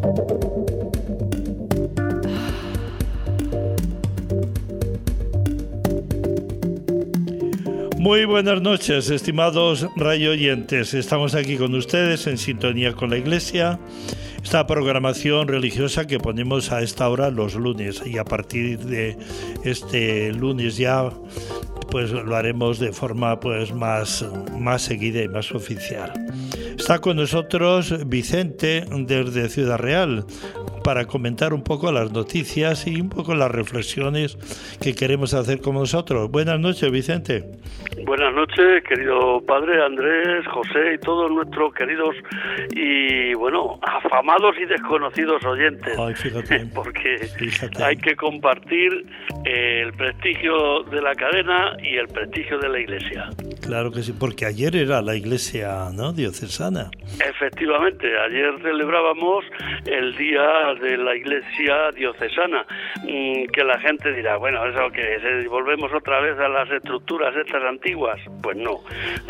Muy buenas noches, estimados radioyentes. Estamos aquí con ustedes en sintonía con la Iglesia. Esta programación religiosa que ponemos a esta hora los lunes, y a partir de este lunes ya pues lo haremos de forma pues más seguida y más oficial. Está con nosotros Vicente desde Ciudad Real para comentar un poco las noticias y un poco las reflexiones que queremos hacer con nosotros. Buenas noches, Vicente. Buenas noches, querido padre Andrés, José y todos nuestros queridos y, bueno, afamados y desconocidos oyentes. Ay, fíjate. Porque hay que compartir el prestigio de la cadena y el prestigio de la Iglesia. Claro que sí, porque ayer era la Iglesia, ¿no?, diocesana. Efectivamente, ayer celebrábamos el Día de la Iglesia diocesana, que la gente dirá, bueno, ¿eso qué es? ¿Volvemos otra vez a las estructuras estas antiguas? Pues no.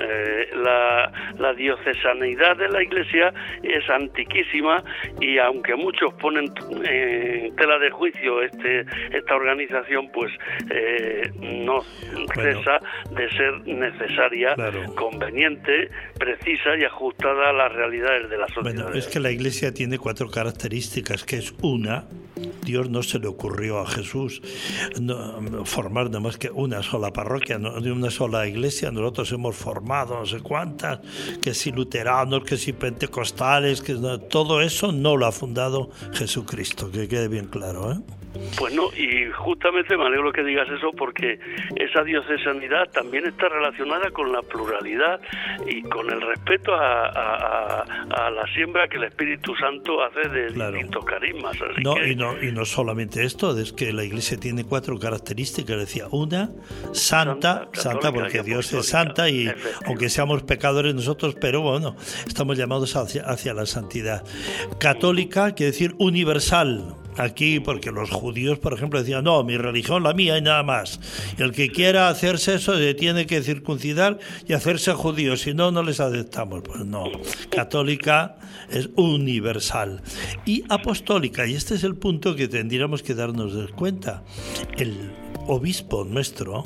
La diocesanidad de la Iglesia es antiquísima y aunque muchos ponen en tela de juicio esta organización, pues no cesa de ser necesaria, claro, conveniente, precisa y ajustada a las realidades de la sociedad. Bueno, es que la Iglesia tiene 4 características, que es una, Dios no se le ocurrió a Jesús formar nada más que una sola parroquia, no, de una sola iglesia. Nosotros hemos formado no sé cuántas, que si luteranos, que si pentecostales, que no, todo eso no lo ha fundado Jesucristo, que quede bien claro, ¿eh? Pues no, y justamente me alegro que digas eso, porque esa diocesanidad también está relacionada con la pluralidad y con el respeto a la siembra que el Espíritu Santo hace de, claro, distintos carismas. Así no, que... y no solamente esto, es que la Iglesia tiene 4 características, decía, una, santa porque Dios es santa y aunque seamos pecadores nosotros, pero bueno, estamos llamados hacia la santidad. Católica, quiere decir universal. Aquí, porque los judíos, por ejemplo, decían, no, mi religión, la mía y nada más. Y el que quiera hacerse eso se tiene que circuncidar y hacerse judío, si no, no les aceptamos. Pues no, católica es universal. Y apostólica, y este es el punto que tendríamos que darnos cuenta. El obispo nuestro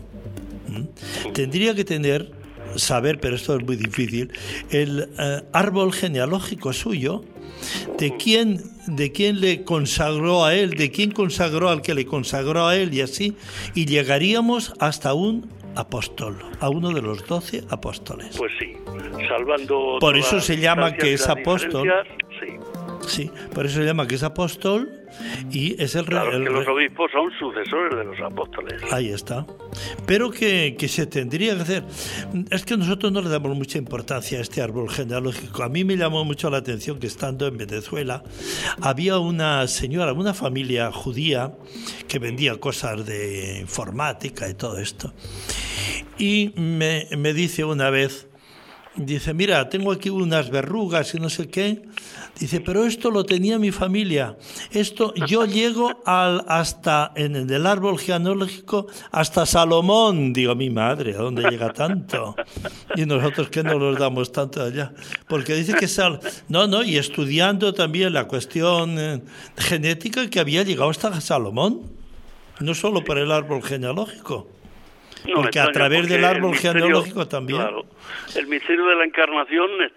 tendría que saber, pero esto es muy difícil, el árbol genealógico suyo, de quién le consagró a él, de quién consagró al que le consagró a él, y así, y llegaríamos hasta un apóstol, a uno de los 12 apóstoles. Pues sí, salvando. Por eso se llama que es apóstol. Sí. Sí, por eso se llama que es apóstol y es el claro, que los obispos son sucesores de los apóstoles. Ahí está. Pero que se tendría que hacer. Es que nosotros no le damos mucha importancia a este árbol genealógico. A mí me llamó mucho la atención que estando en Venezuela había una señora, una familia judía que vendía cosas de informática y todo esto. Y me dice una vez, dice, mira, tengo aquí unas verrugas y no sé qué. Dice, pero esto lo tenía mi familia. Esto, yo llego hasta, en el árbol genealógico, hasta Salomón. Digo, mi madre, ¿a dónde llega tanto? Y nosotros que no nos damos tanto allá. Porque dice que y estudiando también la cuestión genética, que había llegado hasta Salomón. No solo por el árbol genealógico. No, porque a través del árbol genealógico también. Claro, el misterio de la encarnación es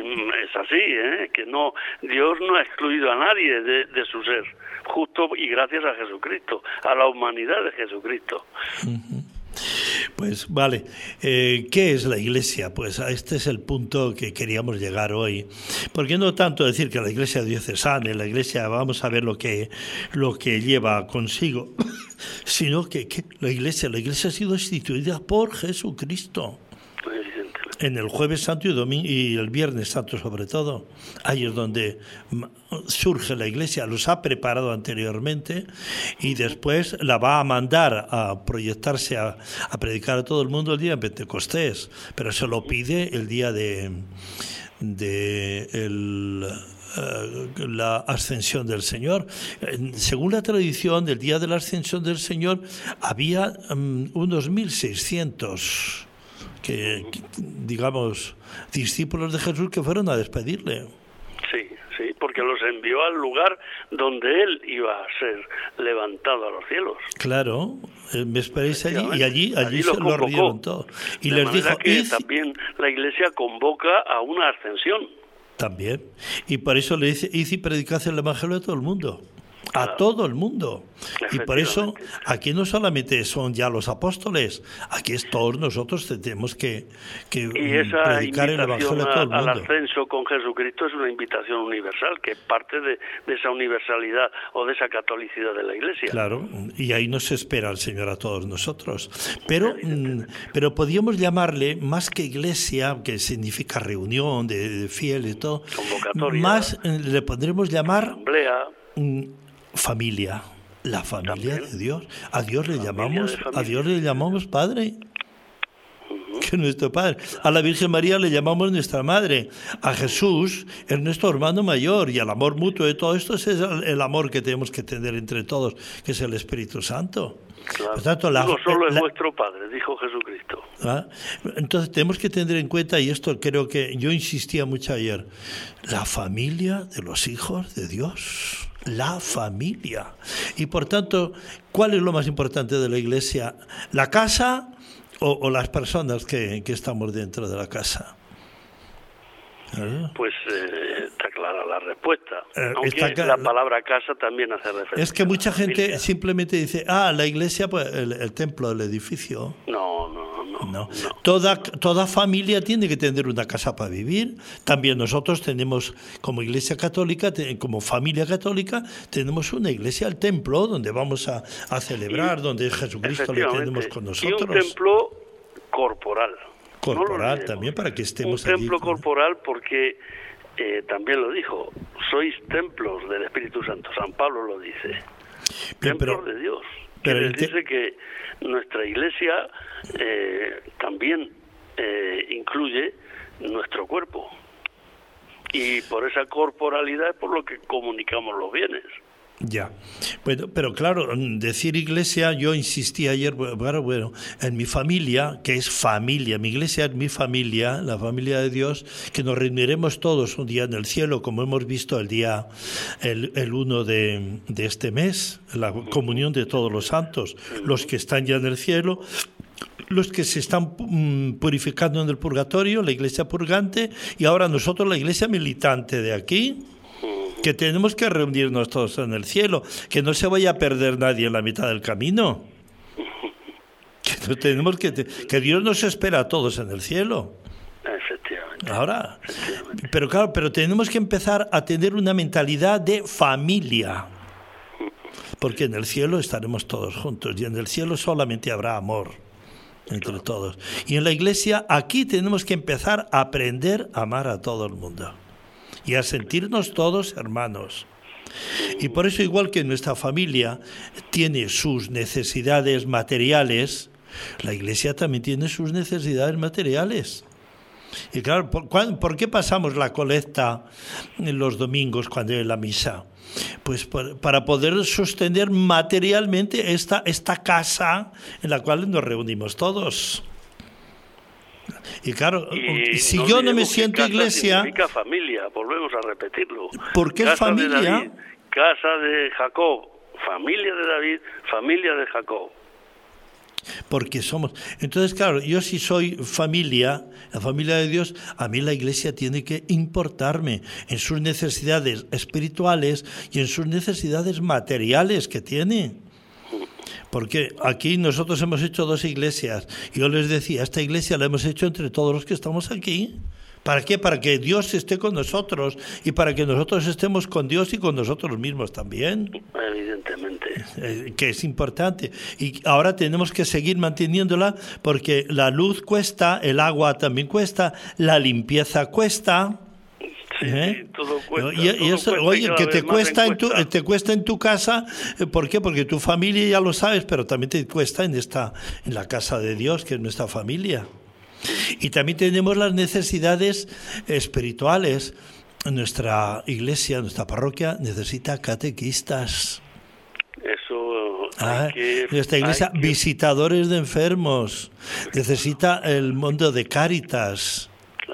así, que no, Dios no ha excluido a nadie de su ser, justo y gracias a Jesucristo, a la humanidad de Jesucristo. Uh-huh. Pues vale, ¿qué es la Iglesia? Pues este es el punto que queríamos llegar hoy, porque no tanto decir que la Iglesia diocesana, la Iglesia, vamos a ver lo que lleva consigo, sino que la Iglesia ha sido instituida por Jesucristo. En el Jueves Santo y el Viernes Santo sobre todo, ahí es donde surge la Iglesia, los ha preparado anteriormente y después la va a mandar a proyectarse, a predicar a todo el mundo el día de Pentecostés, pero se lo pide el día la ascensión del Señor. Según la tradición, del día de la ascensión del Señor había unos 1.600 digamos, discípulos de Jesús que fueron a despedirle. Sí, porque porque los envió al lugar donde él iba a ser levantado a los cielos. Claro, me esperéis allí, y allí se lo rieron todos. Y de les manera dijo, que también la Iglesia convoca a una ascensión. También. Y por eso le dice, id y predicad el Evangelio a todo el mundo. A todo el mundo. Y por eso aquí no solamente son ya los apóstoles, aquí es todos nosotros tenemos que predicar el Evangelio a todo el mundo. Al ascenso con Jesucristo es una invitación universal, que es parte de esa universalidad o de esa catolicidad de la Iglesia. Claro, y ahí nos espera el Señor a todos nosotros. Pero podríamos llamarle, más que iglesia, que significa reunión de fieles y todo, convocatoria, más le podremos llamar asamblea, familia, la familia de Dios. A Dios le llamamos Padre, que es nuestro Padre. A la Virgen María le llamamos nuestra Madre. A Jesús es nuestro hermano mayor, y el amor mutuo de todo esto es el amor que tenemos que tener entre todos, que es el Espíritu Santo. Claro. Por tanto, uno solo es vuestro Padre, dijo Jesucristo. Entonces tenemos que tener en cuenta, y esto creo que yo insistía mucho ayer, la familia de los hijos de Dios. La familia. Y por tanto, ¿cuál es lo más importante de la Iglesia? ¿La casa o las personas que estamos dentro de la casa? Pues está clara la respuesta. Aunque la palabra casa también hace referencia. Es que mucha gente simplemente dice, la iglesia, pues el templo, el edificio. No. Toda familia tiene que tener una casa para vivir. También nosotros tenemos, como Iglesia Católica, como familia católica, tenemos una iglesia, el templo, donde vamos a celebrar, donde Jesucristo le tenemos con nosotros. Y un templo corporal. Corporal también, para que estemos allí. Un templo corporal porque, también lo dijo, sois templos del Espíritu Santo. San Pablo lo dice. Templos de Dios. Pero dice que nuestra iglesia también incluye nuestro cuerpo. Y por esa corporalidad es por lo que comunicamos los bienes. Ya, bueno, pero claro, decir iglesia, yo insistí ayer, bueno, en mi familia, que es familia, mi iglesia es mi familia, la familia de Dios, que nos reuniremos todos un día en el cielo, como hemos visto el 1 de este mes, la comunión de todos los santos, los que están ya en el cielo, los que se están purificando en el purgatorio, la iglesia purgante, y ahora nosotros la iglesia militante de aquí, que tenemos que reunirnos todos en el cielo, que no se vaya a perder nadie en la mitad del camino, que Dios nos espera a todos en el cielo. Efectivamente. Ahora, pero tenemos que empezar a tener una mentalidad de familia, porque en el cielo estaremos todos juntos, y en el cielo solamente habrá amor entre todos. Y en la iglesia, aquí tenemos que empezar a aprender a amar a todo el mundo y a sentirnos todos hermanos. Y por eso, igual que nuestra familia tiene sus necesidades materiales, la iglesia también tiene sus necesidades materiales. Y claro, ¿por qué pasamos la colecta en los domingos cuando hay la misa? Pues para poder sostener materialmente esta casa en la cual nos reunimos todos. Y claro, si yo no me siento iglesia... Significa familia, volvemos a repetirlo. ¿Por qué casa familia? De David, casa de Jacob, familia de David, familia de Jacob. Porque somos... Entonces, claro, yo si soy familia, la familia de Dios, a mí la iglesia tiene que importarme en sus necesidades espirituales y en sus necesidades materiales que tiene. Porque aquí nosotros hemos hecho 2 iglesias. Y yo les decía, esta iglesia la hemos hecho entre todos los que estamos aquí. ¿Para qué? Para que Dios esté con nosotros y para que nosotros estemos con Dios y con nosotros mismos también. Evidentemente. Que es importante. Y ahora tenemos que seguir manteniéndola porque la luz cuesta, el agua también cuesta, la limpieza cuesta. Sí, todo cuesta. Y eso, oye, que te cuesta en tu casa, ¿por qué? Porque tu familia ya lo sabes, pero también te cuesta en la casa de Dios, que es nuestra familia. Y también tenemos las necesidades espirituales. Nuestra iglesia, nuestra parroquia necesita catequistas. Eso. Nuestra iglesia, visitadores de enfermos. Necesita el mundo de Cáritas.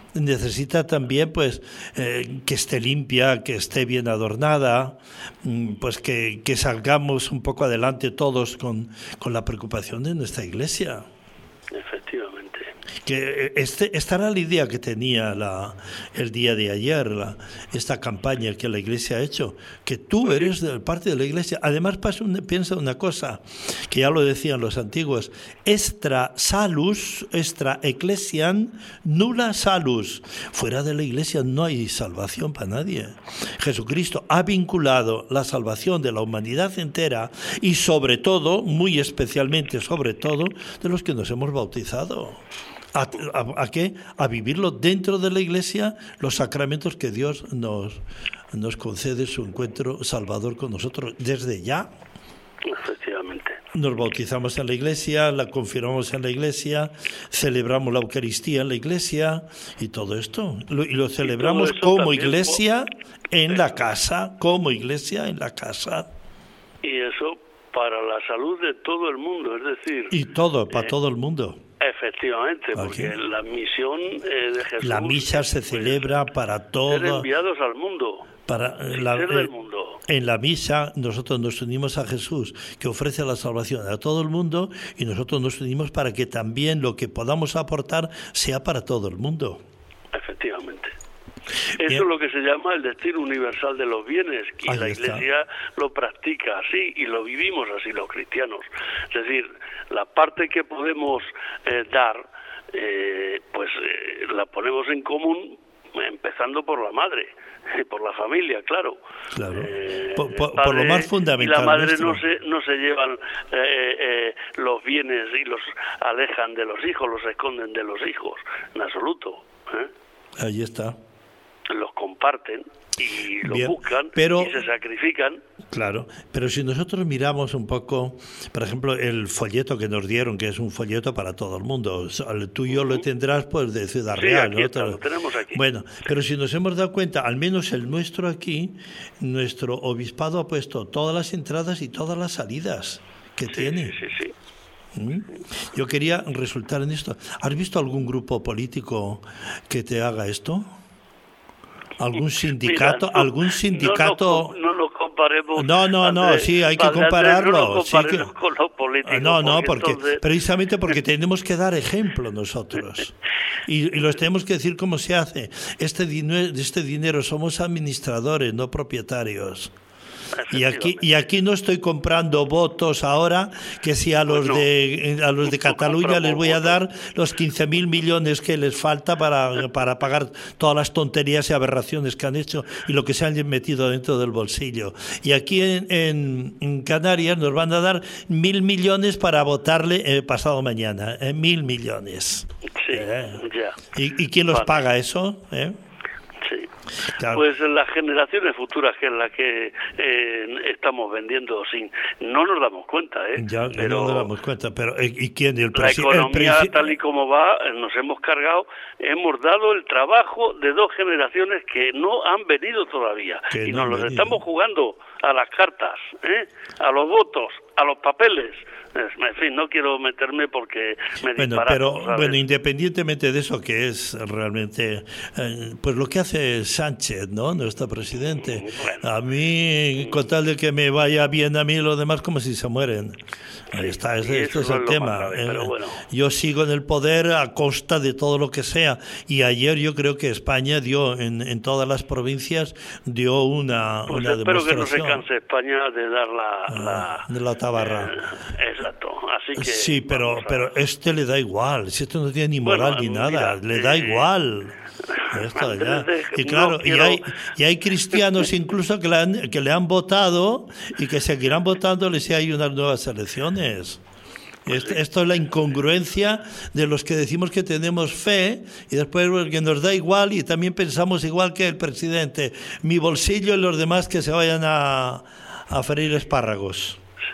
necesita también pues que esté limpia, que esté bien adornada, pues que salgamos un poco adelante todos con la preocupación de nuestra iglesia. Efectivamente. Que esta era la idea que tenía el día de ayer, esta campaña que la Iglesia ha hecho, que tú eres parte de la Iglesia. Además, piensa una cosa, que ya lo decían los antiguos: extra salus, extra ecclesiam, nulla salus. Fuera de la Iglesia no hay salvación para nadie. Jesucristo ha vinculado la salvación de la humanidad entera y sobre todo, muy especialmente sobre todo, de los que nos hemos bautizado. ¿A qué? A vivirlo dentro de la Iglesia, los sacramentos que Dios nos concede, su encuentro salvador con nosotros desde ya. Efectivamente. Nos bautizamos en la Iglesia, la confirmamos en la Iglesia, celebramos la Eucaristía en la Iglesia y todo esto. Y lo celebramos como Iglesia en la casa, como Iglesia en la casa. Y eso para la salud de todo el mundo, es decir... Y todo, para todo el mundo. Efectivamente, porque la misión de Jesús... La misa se celebra para todo... Ser enviados al mundo. Ser del mundo. En la misa nosotros nos unimos a Jesús, que ofrece la salvación a todo el mundo, y nosotros nos unimos para que también lo que podamos aportar sea para todo el mundo. Efectivamente. Eso es lo que se llama el destino universal de los bienes, y la Iglesia lo practica así y lo vivimos así los cristianos. Es decir, la parte que podemos dar, la ponemos en común, empezando por la madre, por la familia, claro. Por lo más fundamental. Y la madre no se llevan los bienes y los alejan de los hijos, los esconden de los hijos, en absoluto. Ahí está. Los comparten y lo buscan y se sacrifican. Claro, pero si nosotros miramos un poco, por ejemplo, el folleto que nos dieron, que es un folleto para todo el mundo, el tuyo lo tendrás pues de Ciudad Real, aquí lo tenemos aquí. Bueno, pero si nos hemos dado cuenta, al menos el nuestro aquí, nuestro obispado ha puesto todas las entradas y todas las salidas que tiene. Sí. Yo quería resultar en esto. ¿Has visto algún grupo político que te haga esto? ¿Algún sindicato? Mira, ¿Algún sindicato? No nos comparemos. No, sí, hay que compararlo. No nos comparemos con los políticos. Porque entonces... precisamente porque tenemos que dar ejemplo nosotros. Y los tenemos que decir cómo se hace. Este dinero somos administradores, no propietarios. Y aquí no estoy comprando votos ahora, que si a los de Cataluña les voy a dar los 15.000 millones que les falta para pagar todas las tonterías y aberraciones que han hecho y lo que se han metido dentro del bolsillo. Y aquí en Canarias nos van a dar 1.000 millones para votarle pasado mañana. 1.000 millones. Sí, ya. ¿Y quién los paga eso? Claro. Pues las generaciones futuras, que es la que estamos vendiendo no nos damos cuenta, pero no nos damos cuenta, pero ¿y quién? La economía tal y como va, nos hemos dado el trabajo de 2 generaciones que no han venido todavía, y nos los estamos jugando a las cartas, a los votos, a los papeles. En fin, no quiero meterme porque me disparato, pero independientemente de eso, que es realmente pues lo que hace Sánchez, ¿no? Nuestro presidente. A mí, con tal de que me vaya bien a mí, los demás como si se mueren. Ahí está, este es el tema. Yo sigo en el poder a costa de todo lo que sea. Y ayer yo creo que España dio, en todas las provincias, dio una demostración. Espero que no se canse España de dar de la tabarra. Exacto. Así que sí, pero le da igual. Si esto no tiene ni moral ni nada, le da igual. Esto ya. Y claro, y hay cristianos incluso que le han votado y que seguirán votándole si hay unas nuevas elecciones. Esto es la incongruencia de los que decimos que tenemos fe y después que nos da igual y también pensamos igual que el presidente. Mi bolsillo y los demás que se vayan a freír espárragos.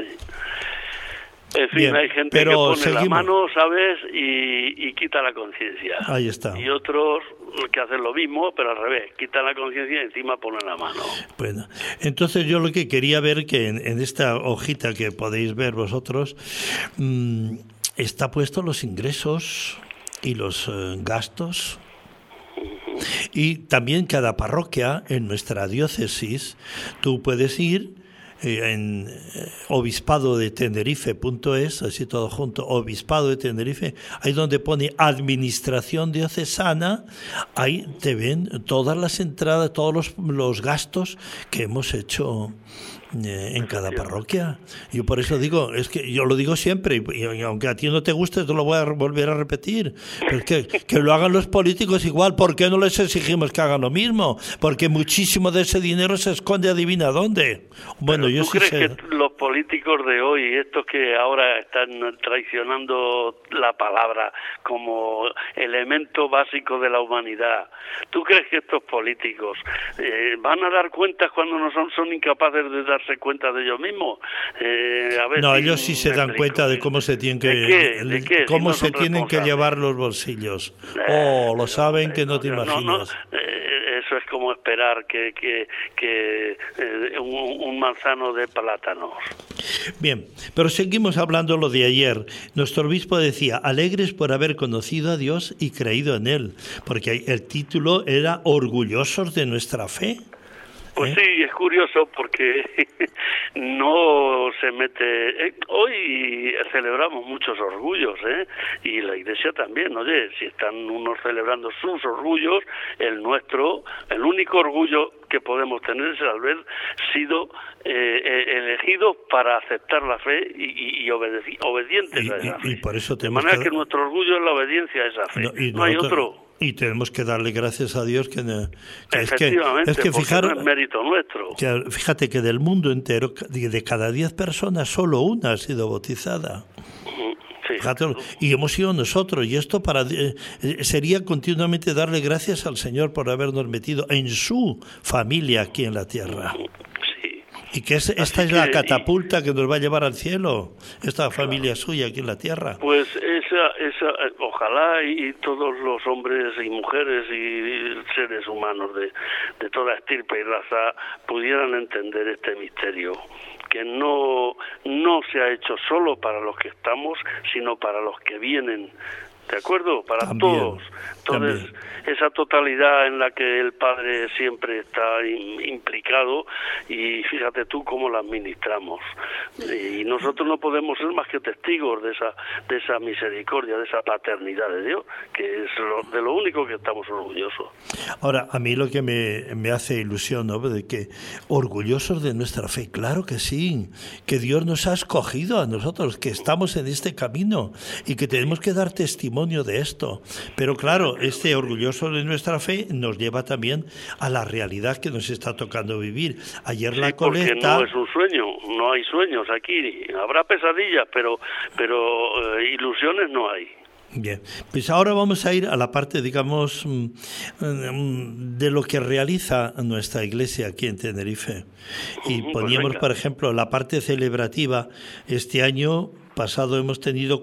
En fin, bien, hay gente que pone la mano, ¿sabes? Y quita la conciencia. Ahí está. Y otros que hacen lo mismo, pero al revés, quitan la conciencia y encima ponen la mano. Bueno, entonces yo lo que quería ver, que en esta hojita que podéis ver vosotros, está puesto los ingresos y los gastos. Y también cada parroquia en nuestra diócesis, tú puedes ir en obispadodetenerife.es, así todo junto, Obispado de Tenerife, ahí donde pone Administración Diocesana, ahí te ven todas las entradas, todos los gastos que hemos hecho en cada parroquia. Yo por eso digo, es que yo lo digo siempre, y aunque a ti no te guste, te lo voy a volver a repetir, pero es que lo hagan los políticos igual. ¿Por qué no les exigimos que hagan lo mismo? Porque muchísimo de ese dinero se esconde adivina dónde. Bueno, yo ¿tú sí crees sé. que los políticos de hoy, estos que ahora están traicionando la palabra como elemento básico de la humanidad, ¿tú crees que estos políticos van a dar cuentas cuando no son incapaces de darse cuenta de ellos mismos? A ver, No, si ellos sí se dan cuenta de cómo se tienen que cómo se tienen que llevar los bolsillos. Lo saben que no te imaginas. Eso es como esperar que un manzano de plátanos. Bien, pero seguimos hablando lo de ayer. Nuestro obispo decía, alegres por haber conocido a Dios y creído en Él, porque el título era orgullosos de nuestra fe. Pues sí, es curioso porque no se mete... Hoy celebramos muchos orgullos, y la Iglesia también. Oye, si están unos celebrando sus orgullos, el nuestro, el único orgullo que podemos tener es el haber sido elegidos para aceptar la fe y obedientes a esa fe. Y por eso de manera que nuestro orgullo es la obediencia a esa fe. No hay otro. Y tenemos que darle gracias a Dios que efectivamente, es que fijaros, no es mérito nuestro. Fíjate que del mundo entero, de cada 10 personas, solo una ha sido bautizada. Sí. Fíjate, y hemos sido nosotros, y esto sería continuamente darle gracias al Señor por habernos metido en su familia aquí en la tierra. Y que esta es la catapulta que nos va a llevar al cielo, esta familia suya aquí en la tierra. Pues esa ojalá y todos los hombres y mujeres y seres humanos de toda estirpe y raza pudieran entender este misterio, que no se ha hecho solo para los que estamos, sino para los que vienen. ¿De acuerdo? Para todos. Entonces, esa totalidad en la que el Padre siempre está implicado, y fíjate tú cómo la administramos. Y nosotros no podemos ser más que testigos de esa misericordia, de esa paternidad de Dios, que es de lo único que estamos orgullosos. Ahora, a mí lo que me hace ilusión, ¿no?, de que orgullosos de nuestra fe, claro que sí, que Dios nos ha escogido a nosotros, que estamos en este camino y que tenemos que dar testimonio de esto. Pero claro, este orgulloso de nuestra fe nos lleva también a la realidad que nos está tocando vivir. Ayer la colecta... Porque no es un sueño, no hay sueños aquí. Habrá pesadillas, pero ilusiones no hay. Bien, pues ahora vamos a ir a la parte, digamos, de lo que realiza nuestra iglesia aquí en Tenerife. Y poníamos, por ejemplo, la parte celebrativa. Este año pasado hemos tenido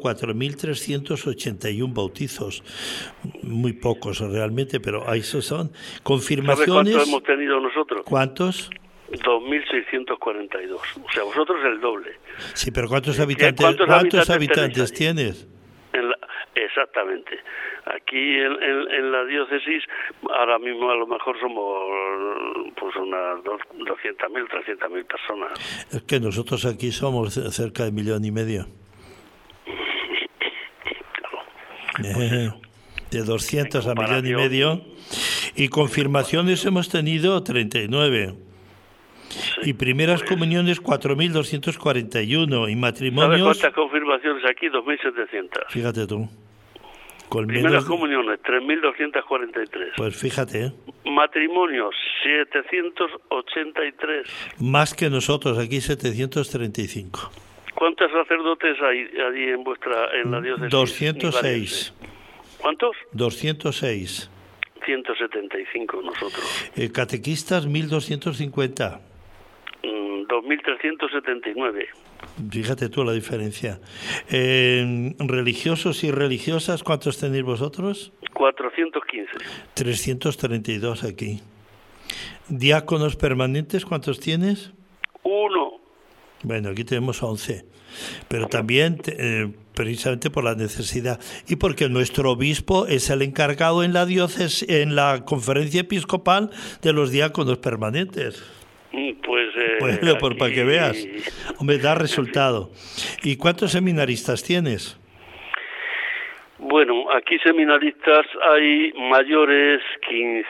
4.381 bautizos, muy pocos realmente, pero esos son confirmaciones. ¿Sabes cuántos hemos tenido nosotros? ¿Cuántos? 2.642, o sea, vosotros el doble. Sí, pero ¿cuántos habitantes tienes? Exactamente. Aquí en la diócesis ahora mismo a lo mejor somos pues unas 200.000, 300.000 personas. Es que nosotros aquí somos cerca de 1,5 millones. Claro. De 200 a 1,5 millones. Y confirmaciones hemos tenido 39. Sí, y primeras comuniones 4.241 y matrimonios... ¿Sabes cuántas confirmaciones aquí? 2.700. Fíjate tú. Primeras comuniones 3.243. Pues fíjate. Matrimonios 783. Más que nosotros, aquí 735. ¿Cuántos sacerdotes hay allí en la diócesis? 206. ¿Cuántos? 206. 175 nosotros. Catequistas 1.250. 2.379. Fíjate tú la diferencia. Religiosos y religiosas, ¿cuántos tenéis vosotros? 415. 332 aquí. Diáconos permanentes, ¿cuántos tienes? 1. Bueno, aquí tenemos 11. Pero también precisamente por la necesidad y porque nuestro obispo es el encargado en la diócesis, en la conferencia episcopal, de los diáconos permanentes. Pues bueno, pues para que veas, hombre, da resultado. ¿Y cuántos seminaristas tienes? Bueno, aquí seminaristas hay mayores 15.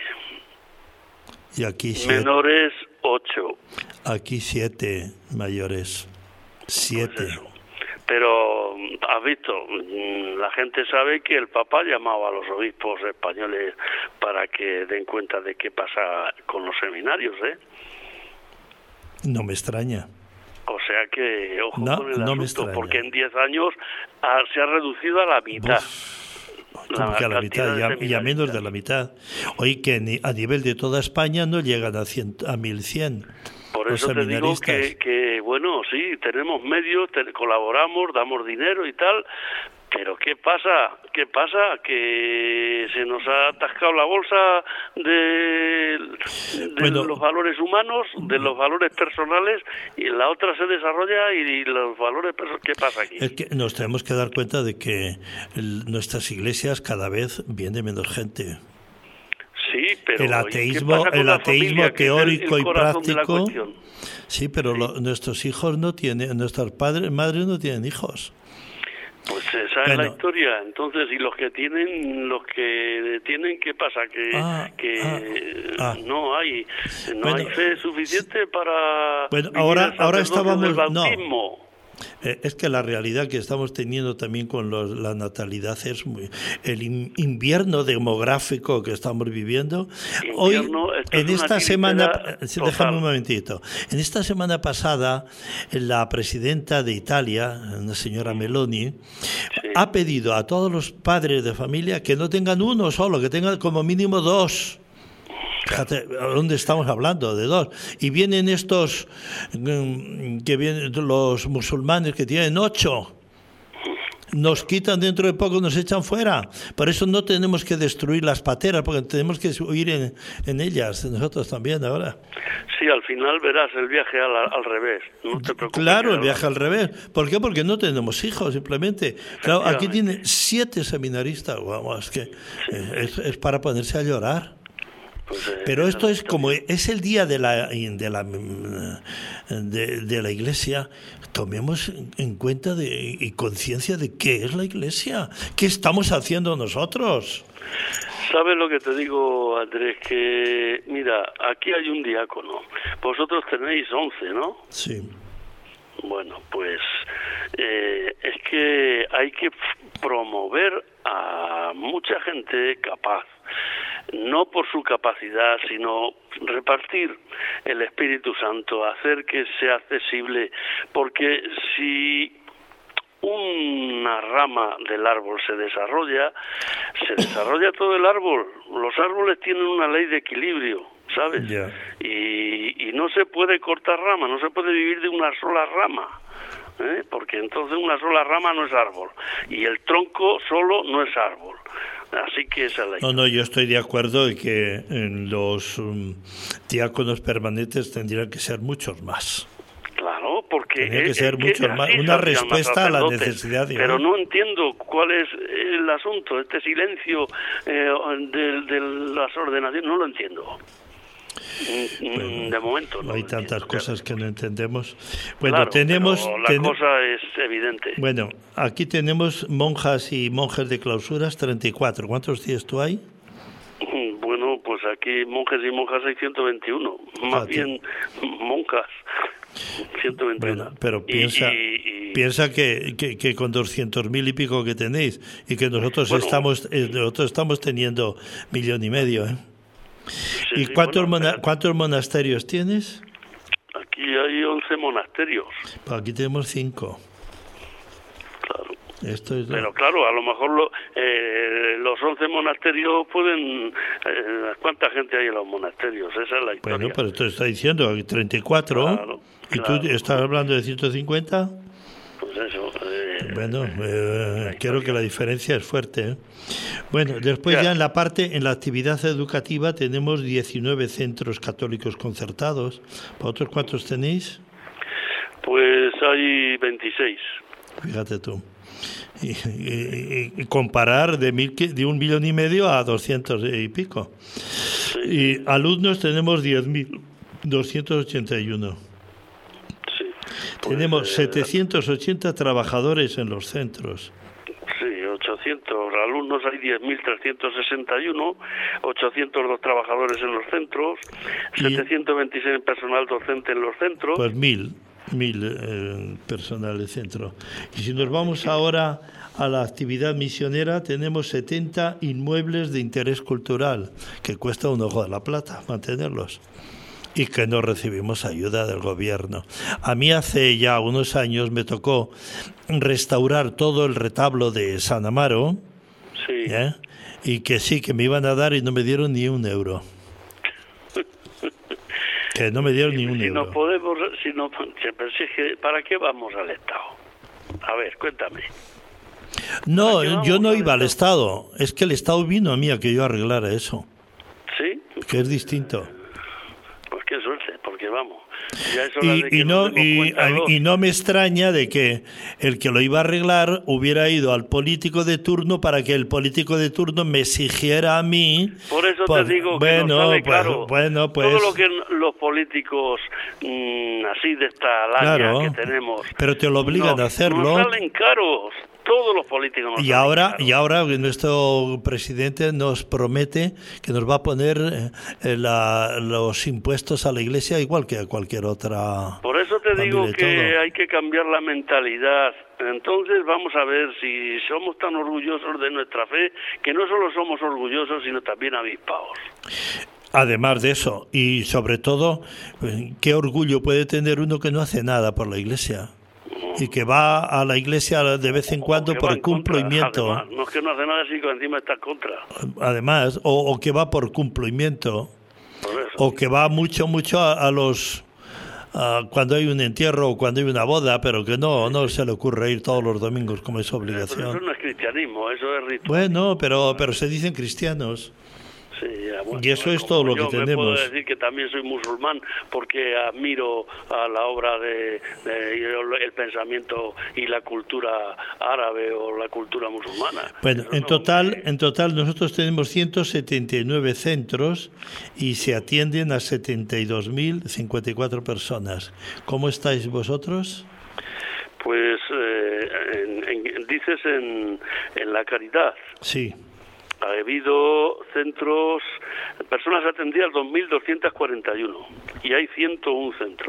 Y aquí 7. Menores 8. Aquí 7 mayores. 7. Pues pero, has visto, la gente sabe que el Papa llamaba a los obispos españoles para que den cuenta de qué pasa con los seminarios, ¿eh? No me extraña. O sea que, ojo con el asunto, porque en 10 años se ha reducido a la mitad. Como que a la mitad, y a menos de la mitad. Oye, que a nivel de toda España no llegan a 1100. Por eso te digo que, bueno, sí, tenemos medios, colaboramos, damos dinero y tal, pero ¿qué pasa? Que se nos ha atascado la bolsa de los valores humanos, de los valores personales, y la otra se desarrolla y los valores personales. ¿Qué pasa aquí? Es que nos tenemos que dar cuenta de que nuestras iglesias cada vez viene menos gente. Sí, pero el ateísmo teórico y práctico. Sí, pero nuestros hijos no tienen, nuestros madres no tienen hijos. Pues esa es la historia. Entonces, y los que tienen, ¿qué pasa? No hay fe suficiente para. Bueno, ahora estábamos. No. Es que la realidad que estamos teniendo también con la natalidad es el invierno demográfico que estamos viviendo. Hoy, en esta semana, déjame un momentito, en esta semana pasada, la presidenta de Italia, la señora Meloni, ha pedido a todos los padres de familia que no tengan uno solo, que tengan como mínimo 2. Fíjate, ¿dónde estamos hablando? De 2. Y vienen estos, que vienen los musulmanes que tienen 8. Nos quitan dentro de poco, nos echan fuera. Por eso no tenemos que destruir las pateras, porque tenemos que huir en ellas, nosotros también ahora. Sí, al final verás el viaje al revés. No te preocupes. Claro, el viaje al revés. ¿Por qué? Porque no tenemos hijos, simplemente. Claro, aquí tiene 7 seminaristas. Vamos, que es para ponerse a llorar. Pero esto es como es el día de la Iglesia. Tomemos en cuenta y conciencia de qué es la Iglesia, qué estamos haciendo nosotros. ¿Sabes lo que te digo, Andrés? Que mira, aquí hay un diácono. Vosotros tenéis 11, ¿no? Sí. Bueno, pues es que hay que promover a mucha gente capaz. No por su capacidad, sino repartir el Espíritu Santo, hacer que sea accesible, porque si una rama del árbol se desarrolla todo el árbol. Los árboles tienen una ley de equilibrio, ¿sabes? Yeah. Y no se puede cortar rama, no se puede vivir de una sola rama. Porque entonces una sola rama no es árbol y el tronco solo no es árbol. Así que esa es la No, yo estoy de acuerdo en que los diáconos permanentes tendrían que ser muchos más. Claro, porque tendría que ser muchos más, una respuesta a la necesidad. Pero no entiendo cuál es el asunto, este silencio de las ordenaciones, no lo entiendo. Bueno, de momento no hay tantas cosas que no entendemos. Bueno, claro, tenemos la cosa es evidente. Bueno, aquí tenemos monjas y monjes de clausuras 34. ¿Cuántos días tú hay? Bueno, pues aquí monjes y monjas hay 121. Más bien monjas 121. Bueno, pero piensa que con 200.000 y pico que tenéis y que nosotros estamos teniendo 1,5 millones, Sí, ¿Y cuántos monasterios tienes? Aquí hay 11 monasterios. Pues aquí tenemos 5. Claro. Pero claro, a lo mejor los 11 monasterios pueden... ¿cuánta gente hay en los monasterios? Esa es la historia. Bueno, pero te está diciendo que 34. Claro, ¿y tú estás hablando de 150? Pues eso. Bueno, creo que la diferencia es fuerte, ¿eh? Bueno, después ya en la actividad educativa tenemos 19 centros católicos concertados. ¿Vosotros cuántos tenéis? Pues hay 26. Fíjate tú. y comparar de 1,5 millones a 200 y pico. Sí. Y alumnos tenemos 10.281. Sí. Tenemos 780 trabajadores en los centros. Sí, 800 alumnos, hay 10.361, 802 trabajadores en los centros, 726 personal docente en los centros. Pues 1.000 personal de centro. Y si nos vamos ahora a la actividad misionera, tenemos 70 inmuebles de interés cultural, que cuesta un ojo de la plata mantenerlos, y que no recibimos ayuda del gobierno. A mí hace ya unos años me tocó restaurar todo el retablo de San Amaro, sí. Y que sí, que me iban a dar y no me dieron ni un euro. Que no me dieron ni un euro. ¿Para qué vamos al Estado? A ver, cuéntame. No, yo no iba al Estado. Es que el Estado vino a mí a que yo arreglara eso. ¿Sí? Que es distinto. Pues qué suerte, porque vamos. Y no me extraña de que el que lo iba a arreglar hubiera ido al político de turno para que el político de turno me exigiera a mí. Por eso te digo que nos sale caro. Bueno, pues, todo lo que los políticos así de esta laña que tenemos. Pero te lo obligan a hacerlo. Nos salen caros. Todos los políticos nos ahora nuestro presidente nos promete que nos va a poner los impuestos a la Iglesia igual que a cualquier otra. Por eso te digo que hay que cambiar la mentalidad. Entonces vamos a ver si somos tan orgullosos de nuestra fe, que no solo somos orgullosos, sino también avispados. Además de eso, y sobre todo, ¿qué orgullo puede tener uno que no hace nada por la Iglesia? Y que va a la iglesia de vez en cuando por cumplimiento. Además, no es que no hace nada, sino que encima está en contra. Además, o que va por cumplimiento, o que va mucho a los... cuando hay un entierro o cuando hay una boda, pero que no se le ocurre ir todos los domingos como es obligación. Pero eso no es cristianismo, eso es ritual. Bueno, pero se dicen cristianos. Sí, bueno, y eso es todo lo que tenemos. Yo me puedo decir que también soy musulmán porque admiro a la obra de el pensamiento y la cultura árabe o la cultura musulmana. Bueno, en total nosotros tenemos 179 centros y se atienden a 72.054 personas. ¿Cómo estáis vosotros? Pues dices en la caridad. Sí. Ha habido centros, personas atendidas 2.241 y hay 101 centros.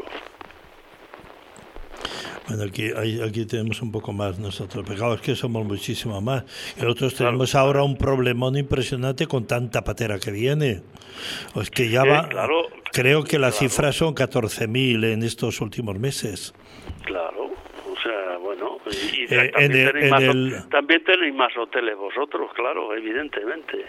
Bueno, aquí tenemos un poco más nosotros, pero es que somos muchísimo más. Y nosotros tenemos ahora un problemón impresionante con tanta patera que viene. O es que ya va, creo que las cifras son 14.000 en estos últimos meses. Claro. Bueno, y también tenéis más hoteles vosotros, claro, evidentemente.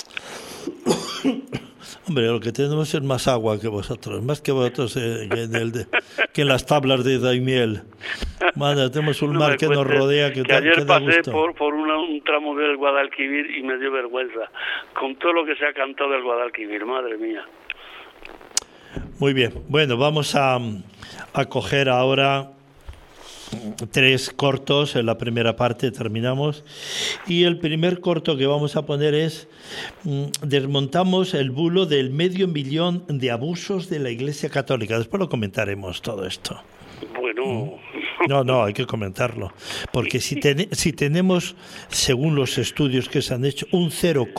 Hombre, lo que tenemos es más agua que vosotros, más que vosotros que en las tablas de Daimiel. Madre, tenemos un mar que nos rodea que ayer pasé gusto. por un tramo del Guadalquivir y me dio vergüenza con todo lo que se ha cantado del Guadalquivir, madre mía. Muy bien, bueno, vamos a coger ahora 3 cortos. En la primera parte terminamos y el primer corto que vamos a poner es desmontamos el bulo del 500.000 de abusos de la Iglesia Católica. Después lo comentaremos todo esto. Bueno, no, hay que comentarlo, porque si tenemos, según los estudios que se han hecho, un